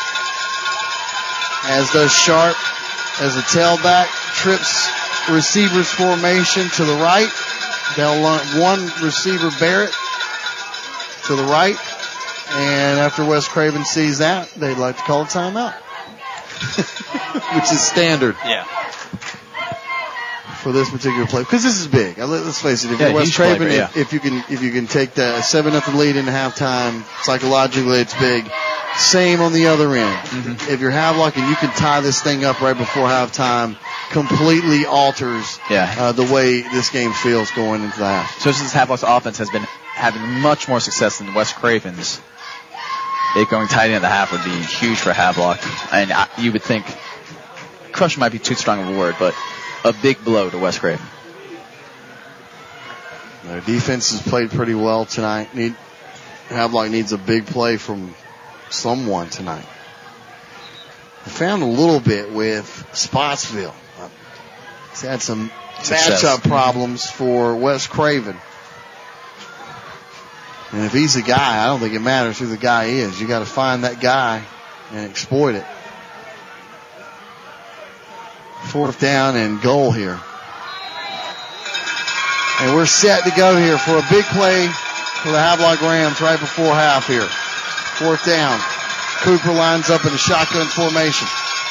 as does Sharp, as a tailback, trips receivers formation to the right. They'll run one receiver, Barrett, to the right. And after West Craven sees that, they'd like to call a timeout, which is standard. Yeah. For this particular play, because this is big. Let's face it. If you're West Craven, if you can take the 7-0 lead into halftime, psychologically it's big. Same on the other end. Mm-hmm. If you're Havelock and you can tie this thing up right before halftime, completely alters the way this game feels going into the half. So since Havelock's offense has been having much more success than West Craven's, it going tight into the half would be huge for Havelock. And you would think crush might be too strong of a word, but a big blow to West Craven. Their defense has played pretty well tonight. Havelock needs a big play from someone tonight. I found a little bit with Spotsville. He's had some matchup problems for Wes Craven. And if he's a guy, I don't think it matters who the guy is. You got to find that guy and exploit it. 4th down and goal here. And we're set to go here for a big play for the Havelock Rams right before half here. 4th down. Cooper lines up in a shotgun formation.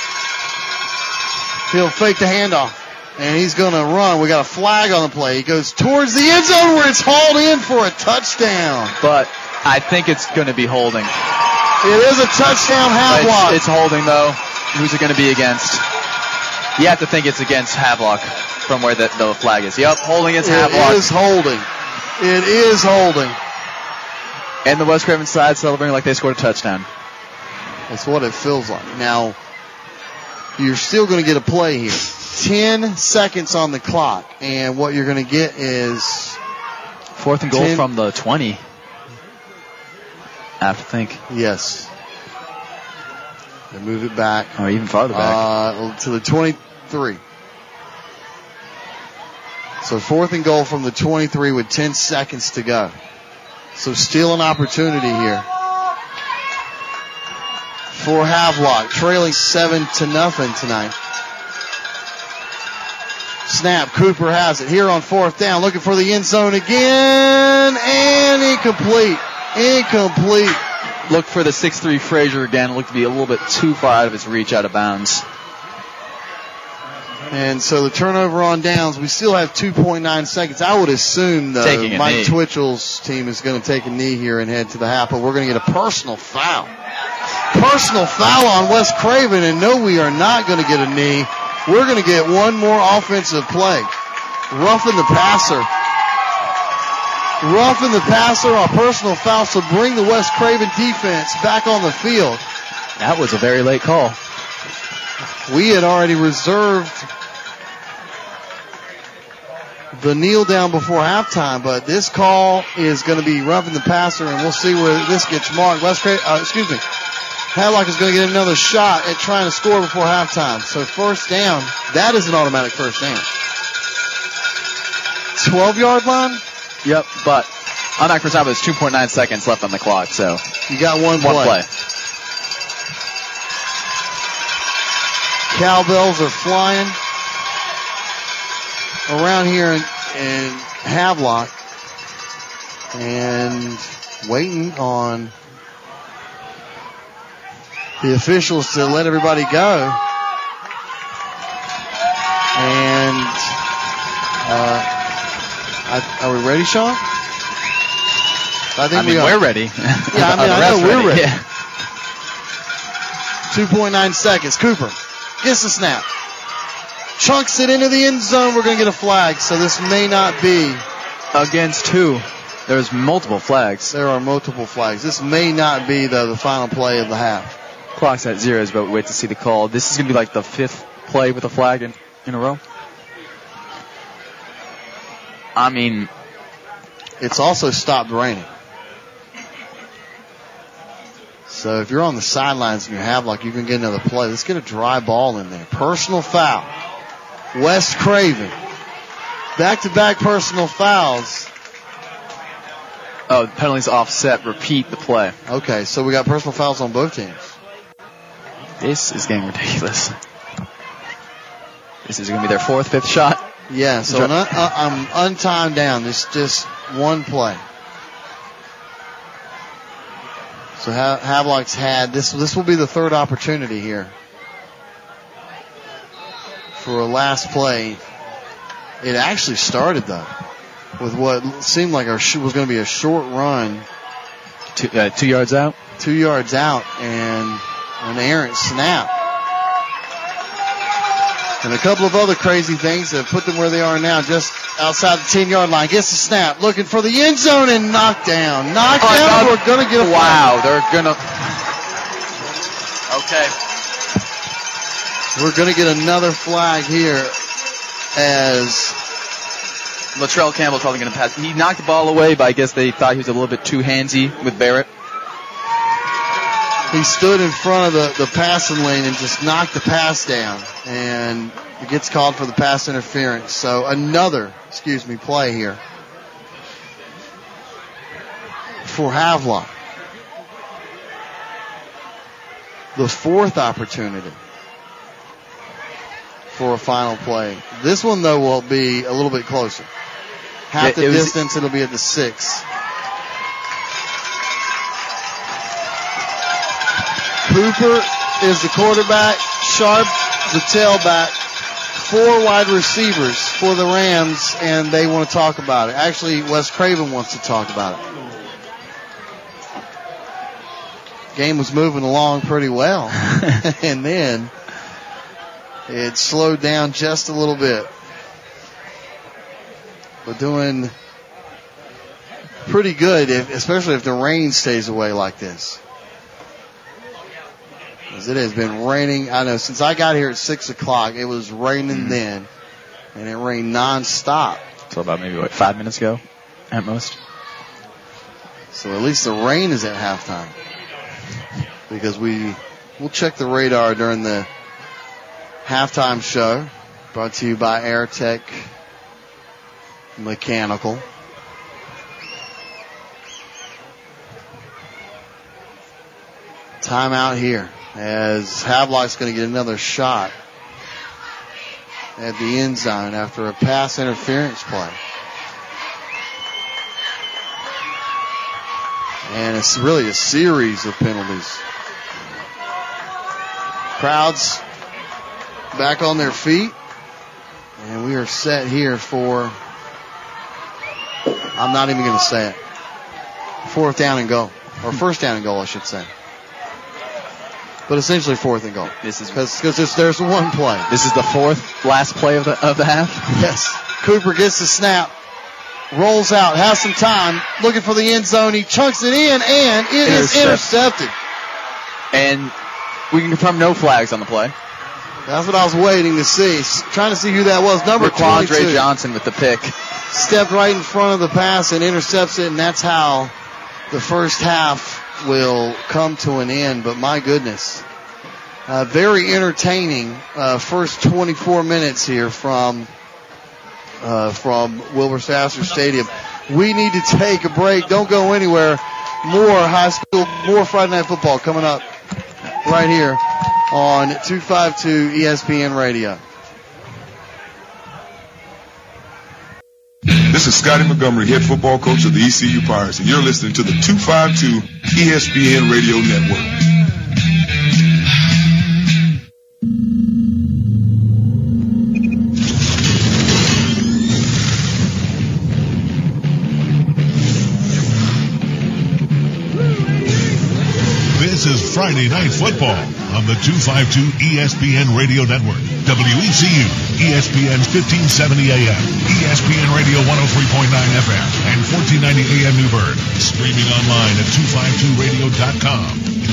He'll fake the handoff. And he's going to run. We got a flag on the play. He goes towards the end zone where it's hauled in for a touchdown. But I think it's going to be holding. It is a touchdown, Havelock. It's holding, though. Who's it going to be against? You have to think it's against Havelock from where the flag is. Yep, holding against Havelock. It is holding. It is holding. And the West Craven side celebrating like they scored a touchdown. That's what it feels like. Now, you're still going to get a play here. 10 seconds on the clock. And what you're going to get is 4th and goal from the 20. I have to think. Yes. They move it back. Or even farther back. To the 23. So 4th and goal from the 23 with 10 seconds to go. So still an opportunity here for Havelock, trailing 7-0 tonight. Snap, Cooper has it here on 4th down, looking for the end zone again, and incomplete. Incomplete. Look for the 6'3" Frazier again. Looked to be a little bit too far out of his reach, out of bounds. And so the turnover on downs, we still have 2.9 seconds. I would assume, though, Mike Twitchell's team is going to take a knee here and head to the half, but we're going to get a personal foul. Personal foul on Wes Craven, and no, we are not going to get a knee. We're going to get one more offensive play. Roughing the passer. Roughing the passer on personal foul, so bring the Wes Craven defense back on the field. That was a very late call. We had already reserved the kneel down before halftime, but this call is going to be roughing the passer, and we'll see where this gets marked. Havelock is going to get another shot at trying to score before halftime. So 1st down, that is an automatic 1st down. 12-yard line? Yep, but automatic 1st down, but there's 2.9 seconds left on the clock, so. You got one play. Cowbells are flying around here in Havelock and waiting on the officials to let everybody go. And are we ready, Sean? I mean, we're ready. Yeah, I know we're ready. Yeah. 2.9 seconds. Cooper gets the snap. Chunks it into the end zone. We're going to get a flag, so this may not be. Against who? There's multiple flags. There are multiple flags. This may not be, though, the final play of the half. Clock's at 0, but we wait to see the call. This is going to be like the 5th play with a flag in a row. I mean, it's also stopped raining. So if you're on the sidelines and you have you can get another play. Let's get a dry ball in there. Personal foul. Wes Craven. Back-to-back personal fouls. Oh, penalties offset. Repeat the play. Okay, so we got personal fouls on both teams. This is getting ridiculous. This is going to be their 4th, 5th shot. Yeah, so I'm untimed down. It's just one play. So Havelock's had this will be the 3rd opportunity here for a last play. It actually started, though, with what seemed like was going to be a short run. 2 yards out? 2 yards out, and an errant snap. And a couple of other crazy things that have put them where they are now, just outside the 10-yard line. Gets the snap, looking for the end zone, and knocked down. Knocked down, we're going to get a flag. Wow, they're going to... Okay. We're going to get another flag here as Latrell Campbell probably going to pass. He knocked the ball away, but I guess they thought he was a little bit too handsy with Barrett. He stood in front of the passing lane and just knocked the pass down, and it gets called for the pass interference. So another, play here for Havelock. The fourth opportunity for a final play. This one, though, will be a little bit closer. Half the distance, it'll be at the 6. Cooper is the quarterback, Sharp the tailback, 4 wide receivers for the Rams, and they want to talk about it. Actually, Wes Craven wants to talk about it. Game was moving along pretty well, and then it slowed down just a little bit. But doing pretty good, especially if the rain stays away like this. As it has been raining. I know since I got here at 6 o'clock, it was raining then, and it rained nonstop. So about maybe 5 minutes ago, at most. So at least the rain is at halftime, because we'll check the radar during the halftime show, brought to you by AirTech Mechanical. Timeout here, as Havelock's going to get another shot at the end zone after a pass interference play. And it's really a series of penalties. Crowds back on their feet. And we are set here for, I'm not even going to say it, 4th down and goal. Or 1st down and goal, I should say. But essentially 4th and goal. This is because there's one play. This is the 4th last play of the half. Yes. Cooper gets the snap, rolls out, has some time, looking for the end zone. He chunks it in, and it is intercepted. And we can confirm no flags on the play. That's what I was waiting to see. Trying to see who that was. Number 22. Raquandre Johnson with the pick. Stepped right in front of the pass and intercepts it, and that's how the first half will come to an end. But my goodness, very entertaining first 24 minutes here from Wilbur-Sasser Stadium. We need to take a break. Don't go anywhere. More Friday Night Football coming up right here on 252 ESPN Radio. This is Scotty Montgomery, head football coach of the ECU Pirates, and you're listening to the 252 ESPN Radio Network. This is Friday Night Football on the 252 ESPN Radio Network. WECU, ESPN's 1570 AM, ESPN Radio 103.9 FM, and 1490 AM New Bern. Streaming online at 252radio.com.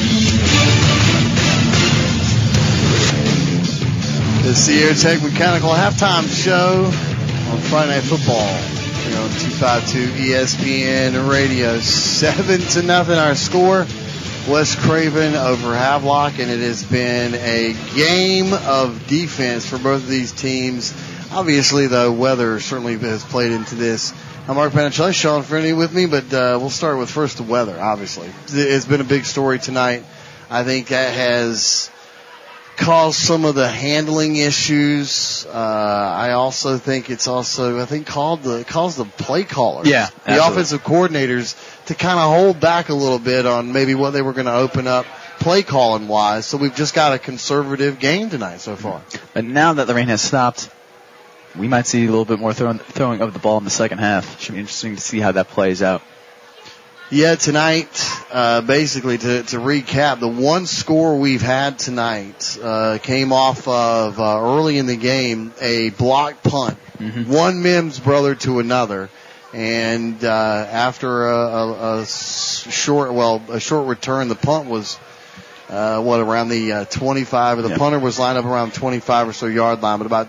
This is the AirTech Mechanical halftime show on Friday Night Football here on 252 ESPN Radio. 7-0 our score. Wes Craven over Havelock, and it has been a game of defense for both of these teams. Obviously, the weather certainly has played into this. I'm Mark Panichelli, Sean Finney with me, but we'll start with first the weather, obviously. It's been a big story tonight. I think that has caused some of the handling issues. I also think it's caused the play callers. Yeah, the offensive coordinators to kind of hold back a little bit on maybe what they were going to open up play calling wise. So we've just got a conservative game tonight so far. But now that the rain has stopped, we might see a little bit more throwing of the ball in the second half. Should be interesting to see how that plays out. Yeah, tonight, basically to recap, the one score we've had tonight came off of early in the game, a blocked punt. Mm-hmm. One Mims brother to another. And after a short return, the punt was around the 25. The punter was lined up around 25 or so yard line, but about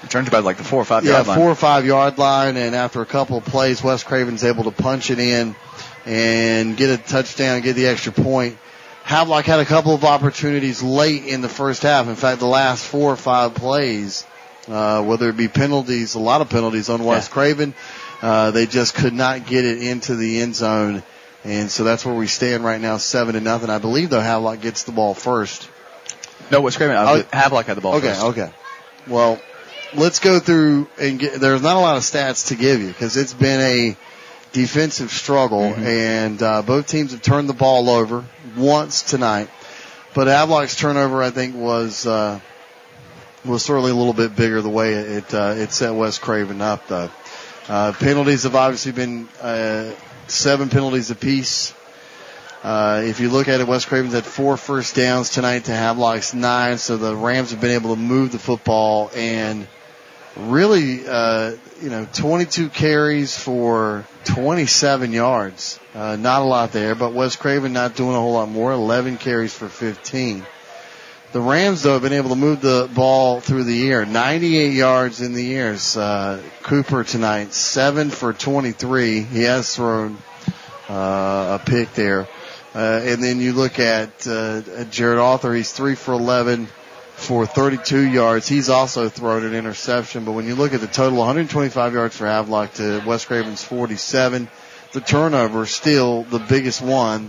Returned about like the 4 or 5 Yeah, yard line. 4 or 5 yard line, and after a couple of plays, Wes Craven's able to punch it in and get a touchdown, get the extra point. Havelock had a couple of opportunities late in the first half. In fact, the last 4 or 5 plays, whether it be penalties, a lot of penalties on Wes Craven, they just could not get it into the end zone. And so that's where we stand right now, 7-0. I believe, though, Havelock gets the ball first. No, Wes Craven. Havelock had the ball first. Okay. Well, let's go through and there's not a lot of stats to give you because it's been a defensive struggle, and both teams have turned the ball over once tonight. But Havelock's turnover, I think, was certainly a little bit bigger the way it set Wes Craven up, though. Penalties have obviously been 7 penalties apiece. If you look at it, Wes Craven's had 4 first downs tonight to Havelock's 9, so the Rams have been able to move the football and really, 22 carries for 27 yards. Not a lot there, but Wes Craven not doing a whole lot more, 11 carries for 15. The Rams, though, have been able to move the ball through the air, 98 yards in the air. Cooper tonight, 7 for 23. He has thrown a pick there. And then you look at Jared Arthur, he's 3 for 11 for 32 yards. He's also thrown an interception. But when you look at the total, 125 yards for Havelock to Wes Craven's 47. The turnover still the biggest one,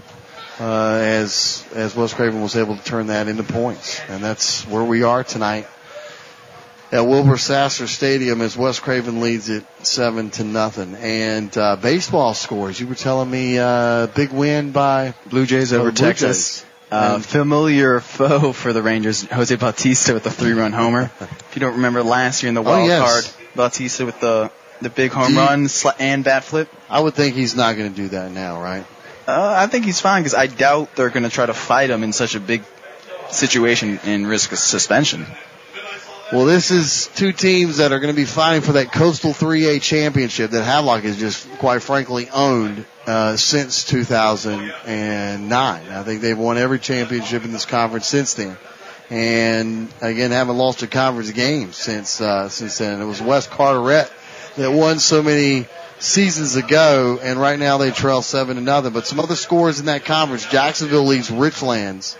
as Wes Craven was able to turn that into points. And that's where we are tonight at Wilbur Sasser Stadium as Wes Craven leads it 7-0. And baseball scores. You were telling me big win by Blue Jays over Texas. Familiar foe for the Rangers, Jose Bautista with the 3-run homer. If you don't remember last year in the wild card, Bautista with the big home run and bat flip. I would think he's not going to do that now, right? I think he's fine because I doubt they're going to try to fight him in such a big situation and risk a suspension. Well, this is 2 teams that are going to be fighting for that Coastal 3A championship that Havelock has just, quite frankly, owned since 2009. I think they've won every championship in this conference since then. And, again, haven't lost a conference game since then. It was West Carteret that won so many seasons ago, and right now they trail 7-0. But some other scores in that conference, Jacksonville leads Richlands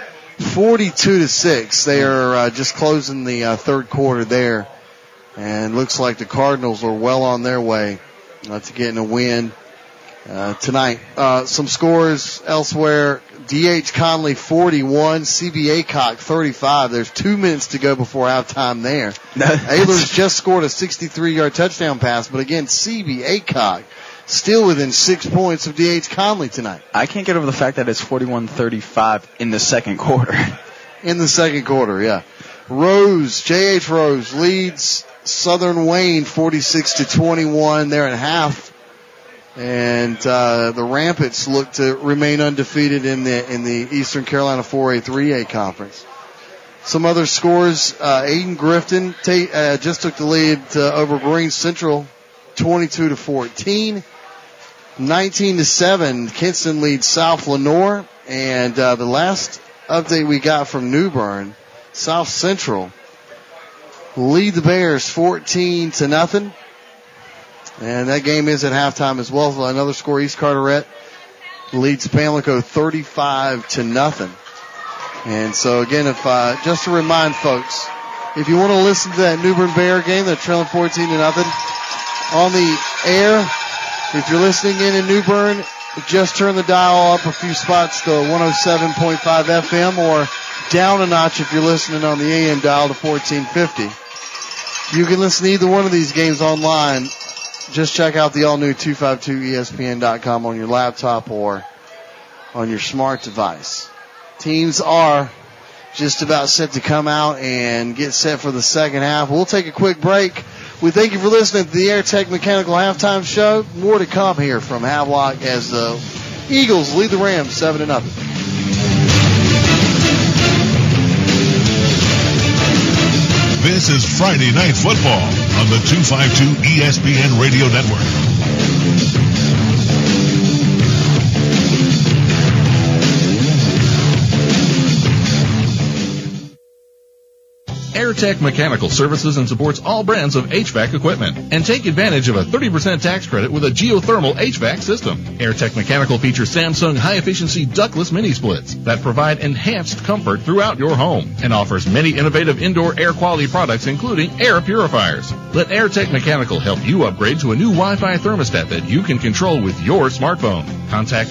42-6. They are just closing the third quarter there, and looks like the Cardinals are well on their way to getting a win tonight. Some scores elsewhere: D.H. Conley 41, CB Aycock 35. There's 2 minutes to go before halftime there. Ehlers just scored a 63-yard touchdown pass, but again, CB Aycock still within 6 points of D.H. Conley tonight. I can't get over the fact that it's 41-35 in the second quarter. In the second quarter, yeah. J.H. Rose leads Southern Wayne 46-21 there at half. And the Rampants look to remain undefeated in the Eastern Carolina 4A 3A conference. Some other scores: Aiden Grifton just took the lead over Green Central, 22-14. 19-7. Kinston leads South Lenoir, and the last update we got from New Bern, South Central lead the Bears 14-0. And that game is at halftime as well. So another score: East Carteret leads Pamlico 35-0. And so again, if just to remind folks, if you want to listen to that New Bern Bear game, they're trailing 14-0 on the air. If you're listening in New Bern, just turn the dial up a few spots to 107.5 FM, or down a notch if you're listening on the AM dial to 1450. You can listen to either one of these games online. Just check out the all-new 252ESPN.com on your laptop or on your smart device. Teams are just about set to come out and get set for the second half. We'll take a quick break. We thank you for listening to the Airtech Mechanical Halftime Show. More to come here from Havelock as the Eagles lead the Rams 7-0. This is Friday Night Football on the 252 ESPN Radio Network. AirTech Mechanical services and supports all brands of HVAC equipment. And take advantage of a 30% tax credit with a geothermal HVAC system. AirTech Mechanical features Samsung high-efficiency ductless mini-splits that provide enhanced comfort throughout your home and offers many innovative indoor air quality products, including air purifiers. Let AirTech Mechanical help you upgrade to a new Wi-Fi thermostat that you can control with your smartphone. Contact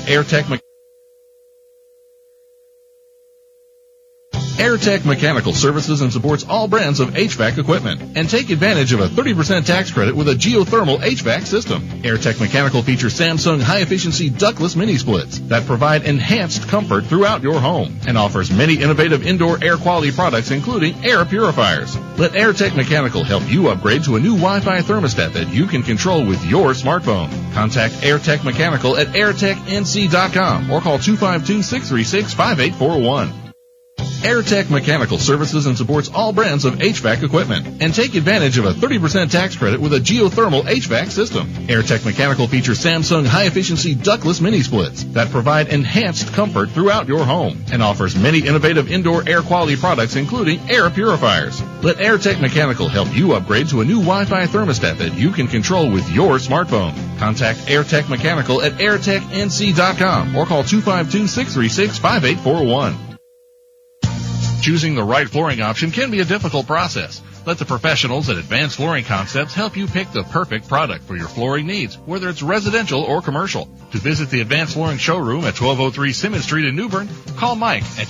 AirTech Mechanical services and supports all brands of HVAC equipment. And take advantage of a 30% tax credit with a geothermal HVAC system. AirTech Mechanical features Samsung high-efficiency ductless mini-splits that provide enhanced comfort throughout your home and offers many innovative indoor air quality products, including air purifiers. Let AirTech Mechanical help you upgrade to a new Wi-Fi thermostat that you can control with your smartphone. Contact AirTech Mechanical at airtechnc.com or call 252-636-5841. AirTech Mechanical services and supports all brands of HVAC equipment. And take advantage of a 30% tax credit with a geothermal HVAC system. AirTech Mechanical features Samsung high-efficiency ductless mini-splits that provide enhanced comfort throughout your home and offers many innovative indoor air quality products, including air purifiers. Let AirTech Mechanical help you upgrade to a new Wi-Fi thermostat that you can control with your smartphone. Contact AirTech Mechanical at airtechnc.com or call 252-636-5841. Choosing the right flooring option can be a difficult process. Let the professionals at Advanced Flooring Concepts help you pick the perfect product for your flooring needs, whether it's residential or commercial. To visit the Advanced Flooring Showroom at 1203 Simmons Street in New Bern, call Mike at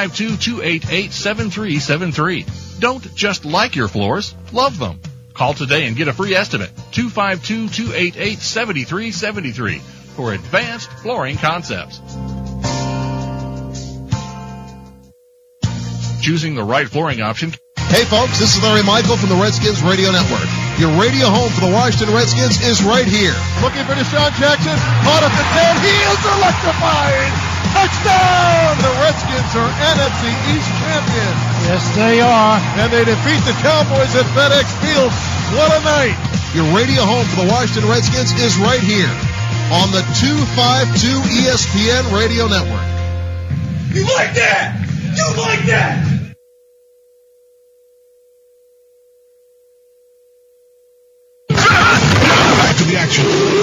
252-288-7373. Don't just like your floors, love them. Call today and get a free estimate, 252-288-7373 for Advanced Flooring Concepts. Choosing the right flooring option. Hey folks, this is Larry Michael from the Redskins Radio Network. Your radio home for the Washington Redskins is right here. Looking for Deshaun Jackson, caught up at 10, he is electrifying! Touchdown! The Redskins are NFC East champions. Yes, they are. And they defeat the Cowboys at FedEx Field. What a night! Your radio home for the Washington Redskins is right here on the 252 ESPN Radio Network. You like that? You like that? Back to the action.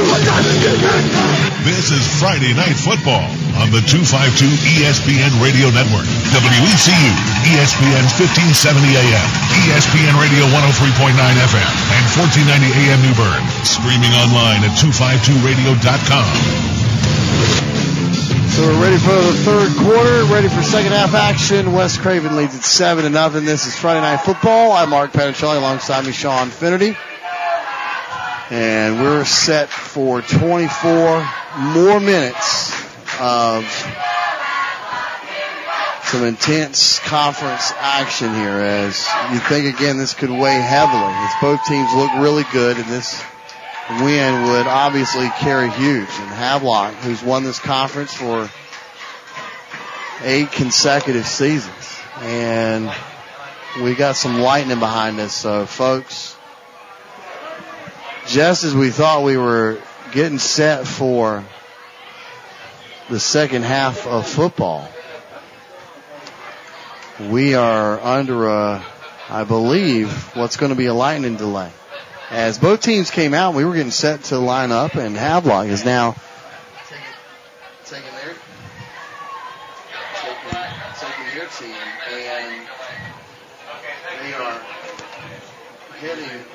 This is Friday Night Football on the 252 ESPN Radio Network. WECU, ESPN's 1570 AM, ESPN Radio 103.9 FM, and 1490 AM New Bern. Streaming online at 252radio.com. So we're ready for the third quarter, ready for second half action. West Craven leads at 7-0. This is Friday Night Football. I'm Mark Panichelli, alongside me Sean Finnerty. And we're set for 24 more minutes of some intense conference action here, as you think again this could weigh heavily, as both teams look really good, and this win would obviously carry huge. And Havelock, who's won this conference for 8 consecutive seasons, and we got some lightning behind us. So folks, just as we thought we were getting set for the second half of football, we are under I believe, what's going to be a lightning delay. As both teams came out, we were getting set to line up, and Havelock is now taking their team, and they are heading.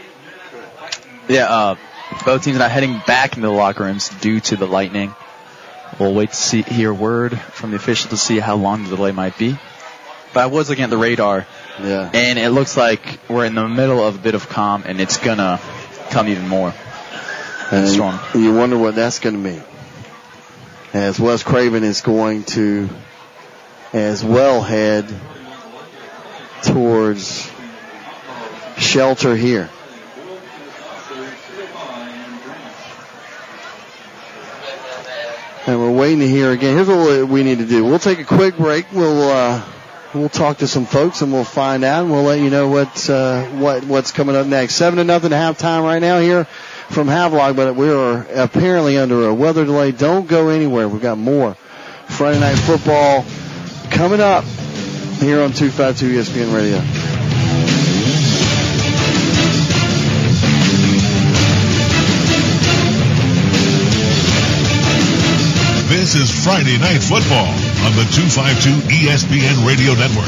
Yeah, both teams are not heading back into the locker rooms due to the lightning. We'll wait to hear word from the official to see how long the delay might be. But I was looking at the radar, and it looks like we're in the middle of a bit of calm, and it's going to come even more strong. You wonder what that's going to mean, as West Craven is going to as well head towards shelter here. And we're waiting to hear again. Here's what we need to do. We'll take a quick break. We'll talk to some folks and we'll find out, and we'll let you know what's coming up next. 7-0 halftime right now here from Havelock, but we are apparently under a weather delay. Don't go anywhere. We've got more Friday Night Football coming up here on 252 ESPN Radio. This is Friday Night Football on the 252 ESPN Radio Network.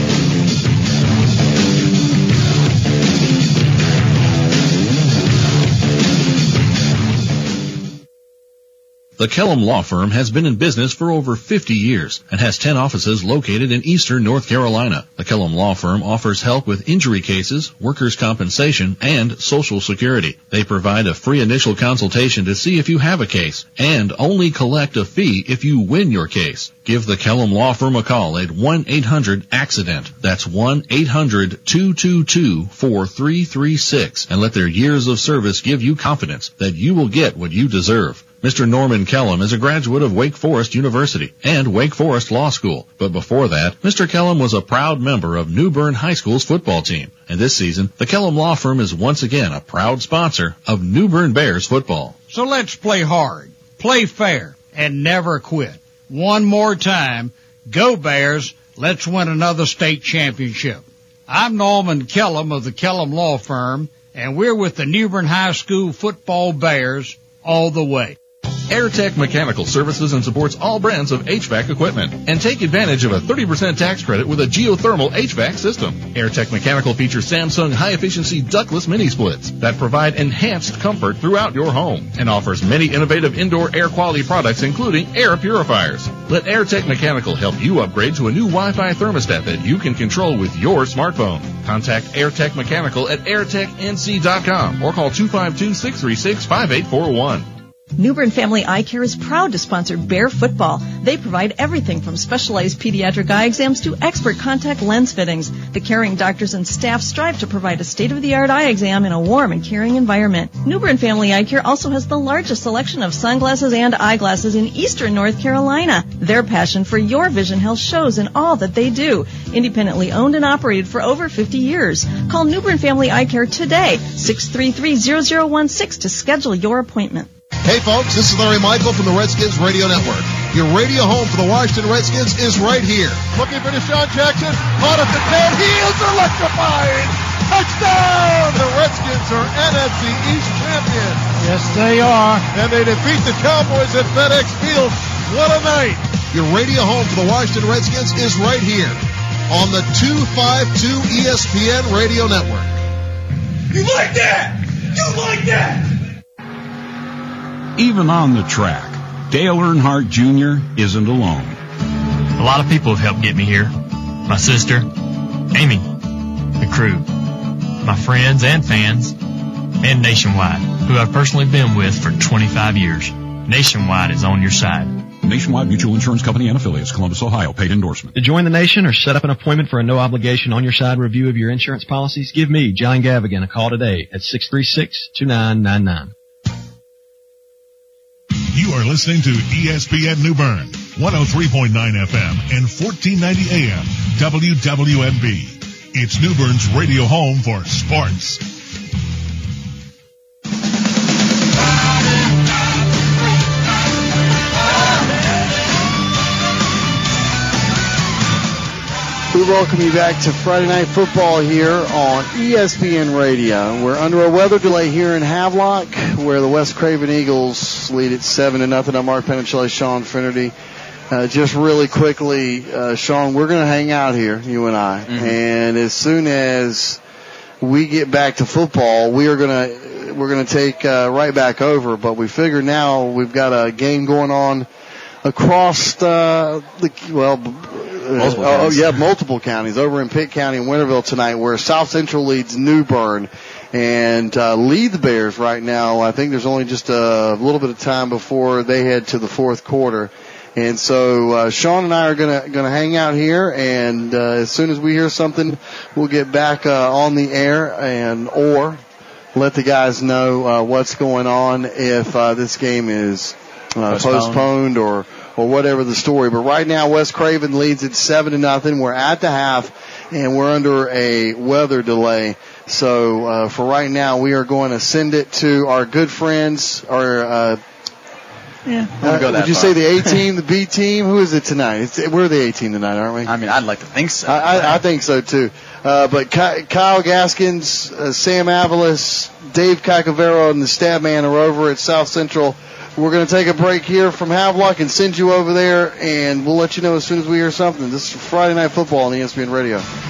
The Kellum Law Firm has been in business for over 50 years and has 10 offices located in eastern North Carolina. The Kellum Law Firm offers help with injury cases, workers' compensation, and Social Security. They provide a free initial consultation to see if you have a case and only collect a fee if you win your case. Give the Kellum Law Firm a call at 1-800-ACCIDENT. That's 1-800-222-4336 and let their years of service give you confidence that you will get what you deserve. Mr. Norman Kellum is a graduate of Wake Forest University and Wake Forest Law School. But before that, Mr. Kellum was a proud member of New Bern High School's football team. And this season, the Kellum Law Firm is once again a proud sponsor of New Bern Bears football. So let's play hard, play fair, and never quit. One more time, go Bears, let's win another state championship. I'm Norman Kellum of the Kellum Law Firm, and we're with the New Bern High School football Bears all the way. AirTech Mechanical services and supports all brands of HVAC equipment. And take advantage of a 30% tax credit with a geothermal HVAC system. AirTech Mechanical features Samsung high-efficiency ductless mini-splits that provide enhanced comfort throughout your home and offers many innovative indoor air quality products, including air purifiers. Let AirTech Mechanical help you upgrade to a new Wi-Fi thermostat that you can control with your smartphone. Contact AirTech Mechanical at airtechnc.com or call 252-636-5841. New Bern Family Eye Care is proud to sponsor Bear football. They provide everything from specialized pediatric eye exams to expert contact lens fittings. The caring doctors and staff strive to provide a state-of-the-art eye exam in a warm and caring environment. New Bern Family Eye Care also has the largest selection of sunglasses and eyeglasses in eastern North Carolina. Their passion for your vision health shows in all that they do. Independently owned and operated for over 50 years. Call New Bern Family Eye Care today, 633-0016 to schedule your appointment. Hey folks, this is Larry Michael from the Redskins Radio Network. Your radio home for the Washington Redskins is right here. Looking for Deshaun Jackson, caught at the 10, he is electrifying! Touchdown! The Redskins are NFC East champions. Yes, they are. And they defeat the Cowboys at FedEx Field. What a night! Your radio home for the Washington Redskins is right here on the 252 ESPN Radio Network. You like that? You like that? Even on the track, Dale Earnhardt Jr. isn't alone. A lot of people have helped get me here. My sister, Amy, the crew, my friends and fans, and Nationwide, who I've personally been with for 25 years. Nationwide is on your side. Nationwide Mutual Insurance Company and affiliates, Columbus, Ohio. Paid endorsement. To join the nation or set up an appointment for a no-obligation on-your-side review of your insurance policies, give me, John Gavigan, a call today at 636-2999. You are listening to ESPN New Bern, 103.9 FM and 1490 AM, WWNB. It's New Bern's radio home for sports. We welcome you back to Friday Night Football here on ESPN Radio. We're under a weather delay here in Havelock, where the West Craven Eagles lead at 7-0. I'm Mark Penichelli, Sean Finnerty. Just really quickly, Sean, we're going to hang out here, you and I. Mm-hmm. And as soon as we get back to football, we're going to take right back over. But we figure now we've got a game going on across multiple counties over in Pitt County and Winterville tonight, where South Central leads New Bern and lead the Bears right now. I think there's only just a little bit of time before they head to the fourth quarter. And so Sean and I are gonna hang out here, and as soon as we hear something, we'll get back on the air or let the guys know what's going on if this game is postponed or whatever the story. But right now, West Craven leads at 7-0. We're at the half, and we're under a weather delay. So for right now, we are going to send it to our good friends, would you say the A team, the B team? Who is it tonight? We're the A team tonight, aren't we? I mean, I'd like to think so. I think so too. But Kyle Gaskins, Sam Avalos, Dave Cacavero, and the stab man are over at South Central. We're going to take a break here from Havelock and send you over there, and we'll let you know as soon as we hear something. This is Friday Night Football on ESPN Radio.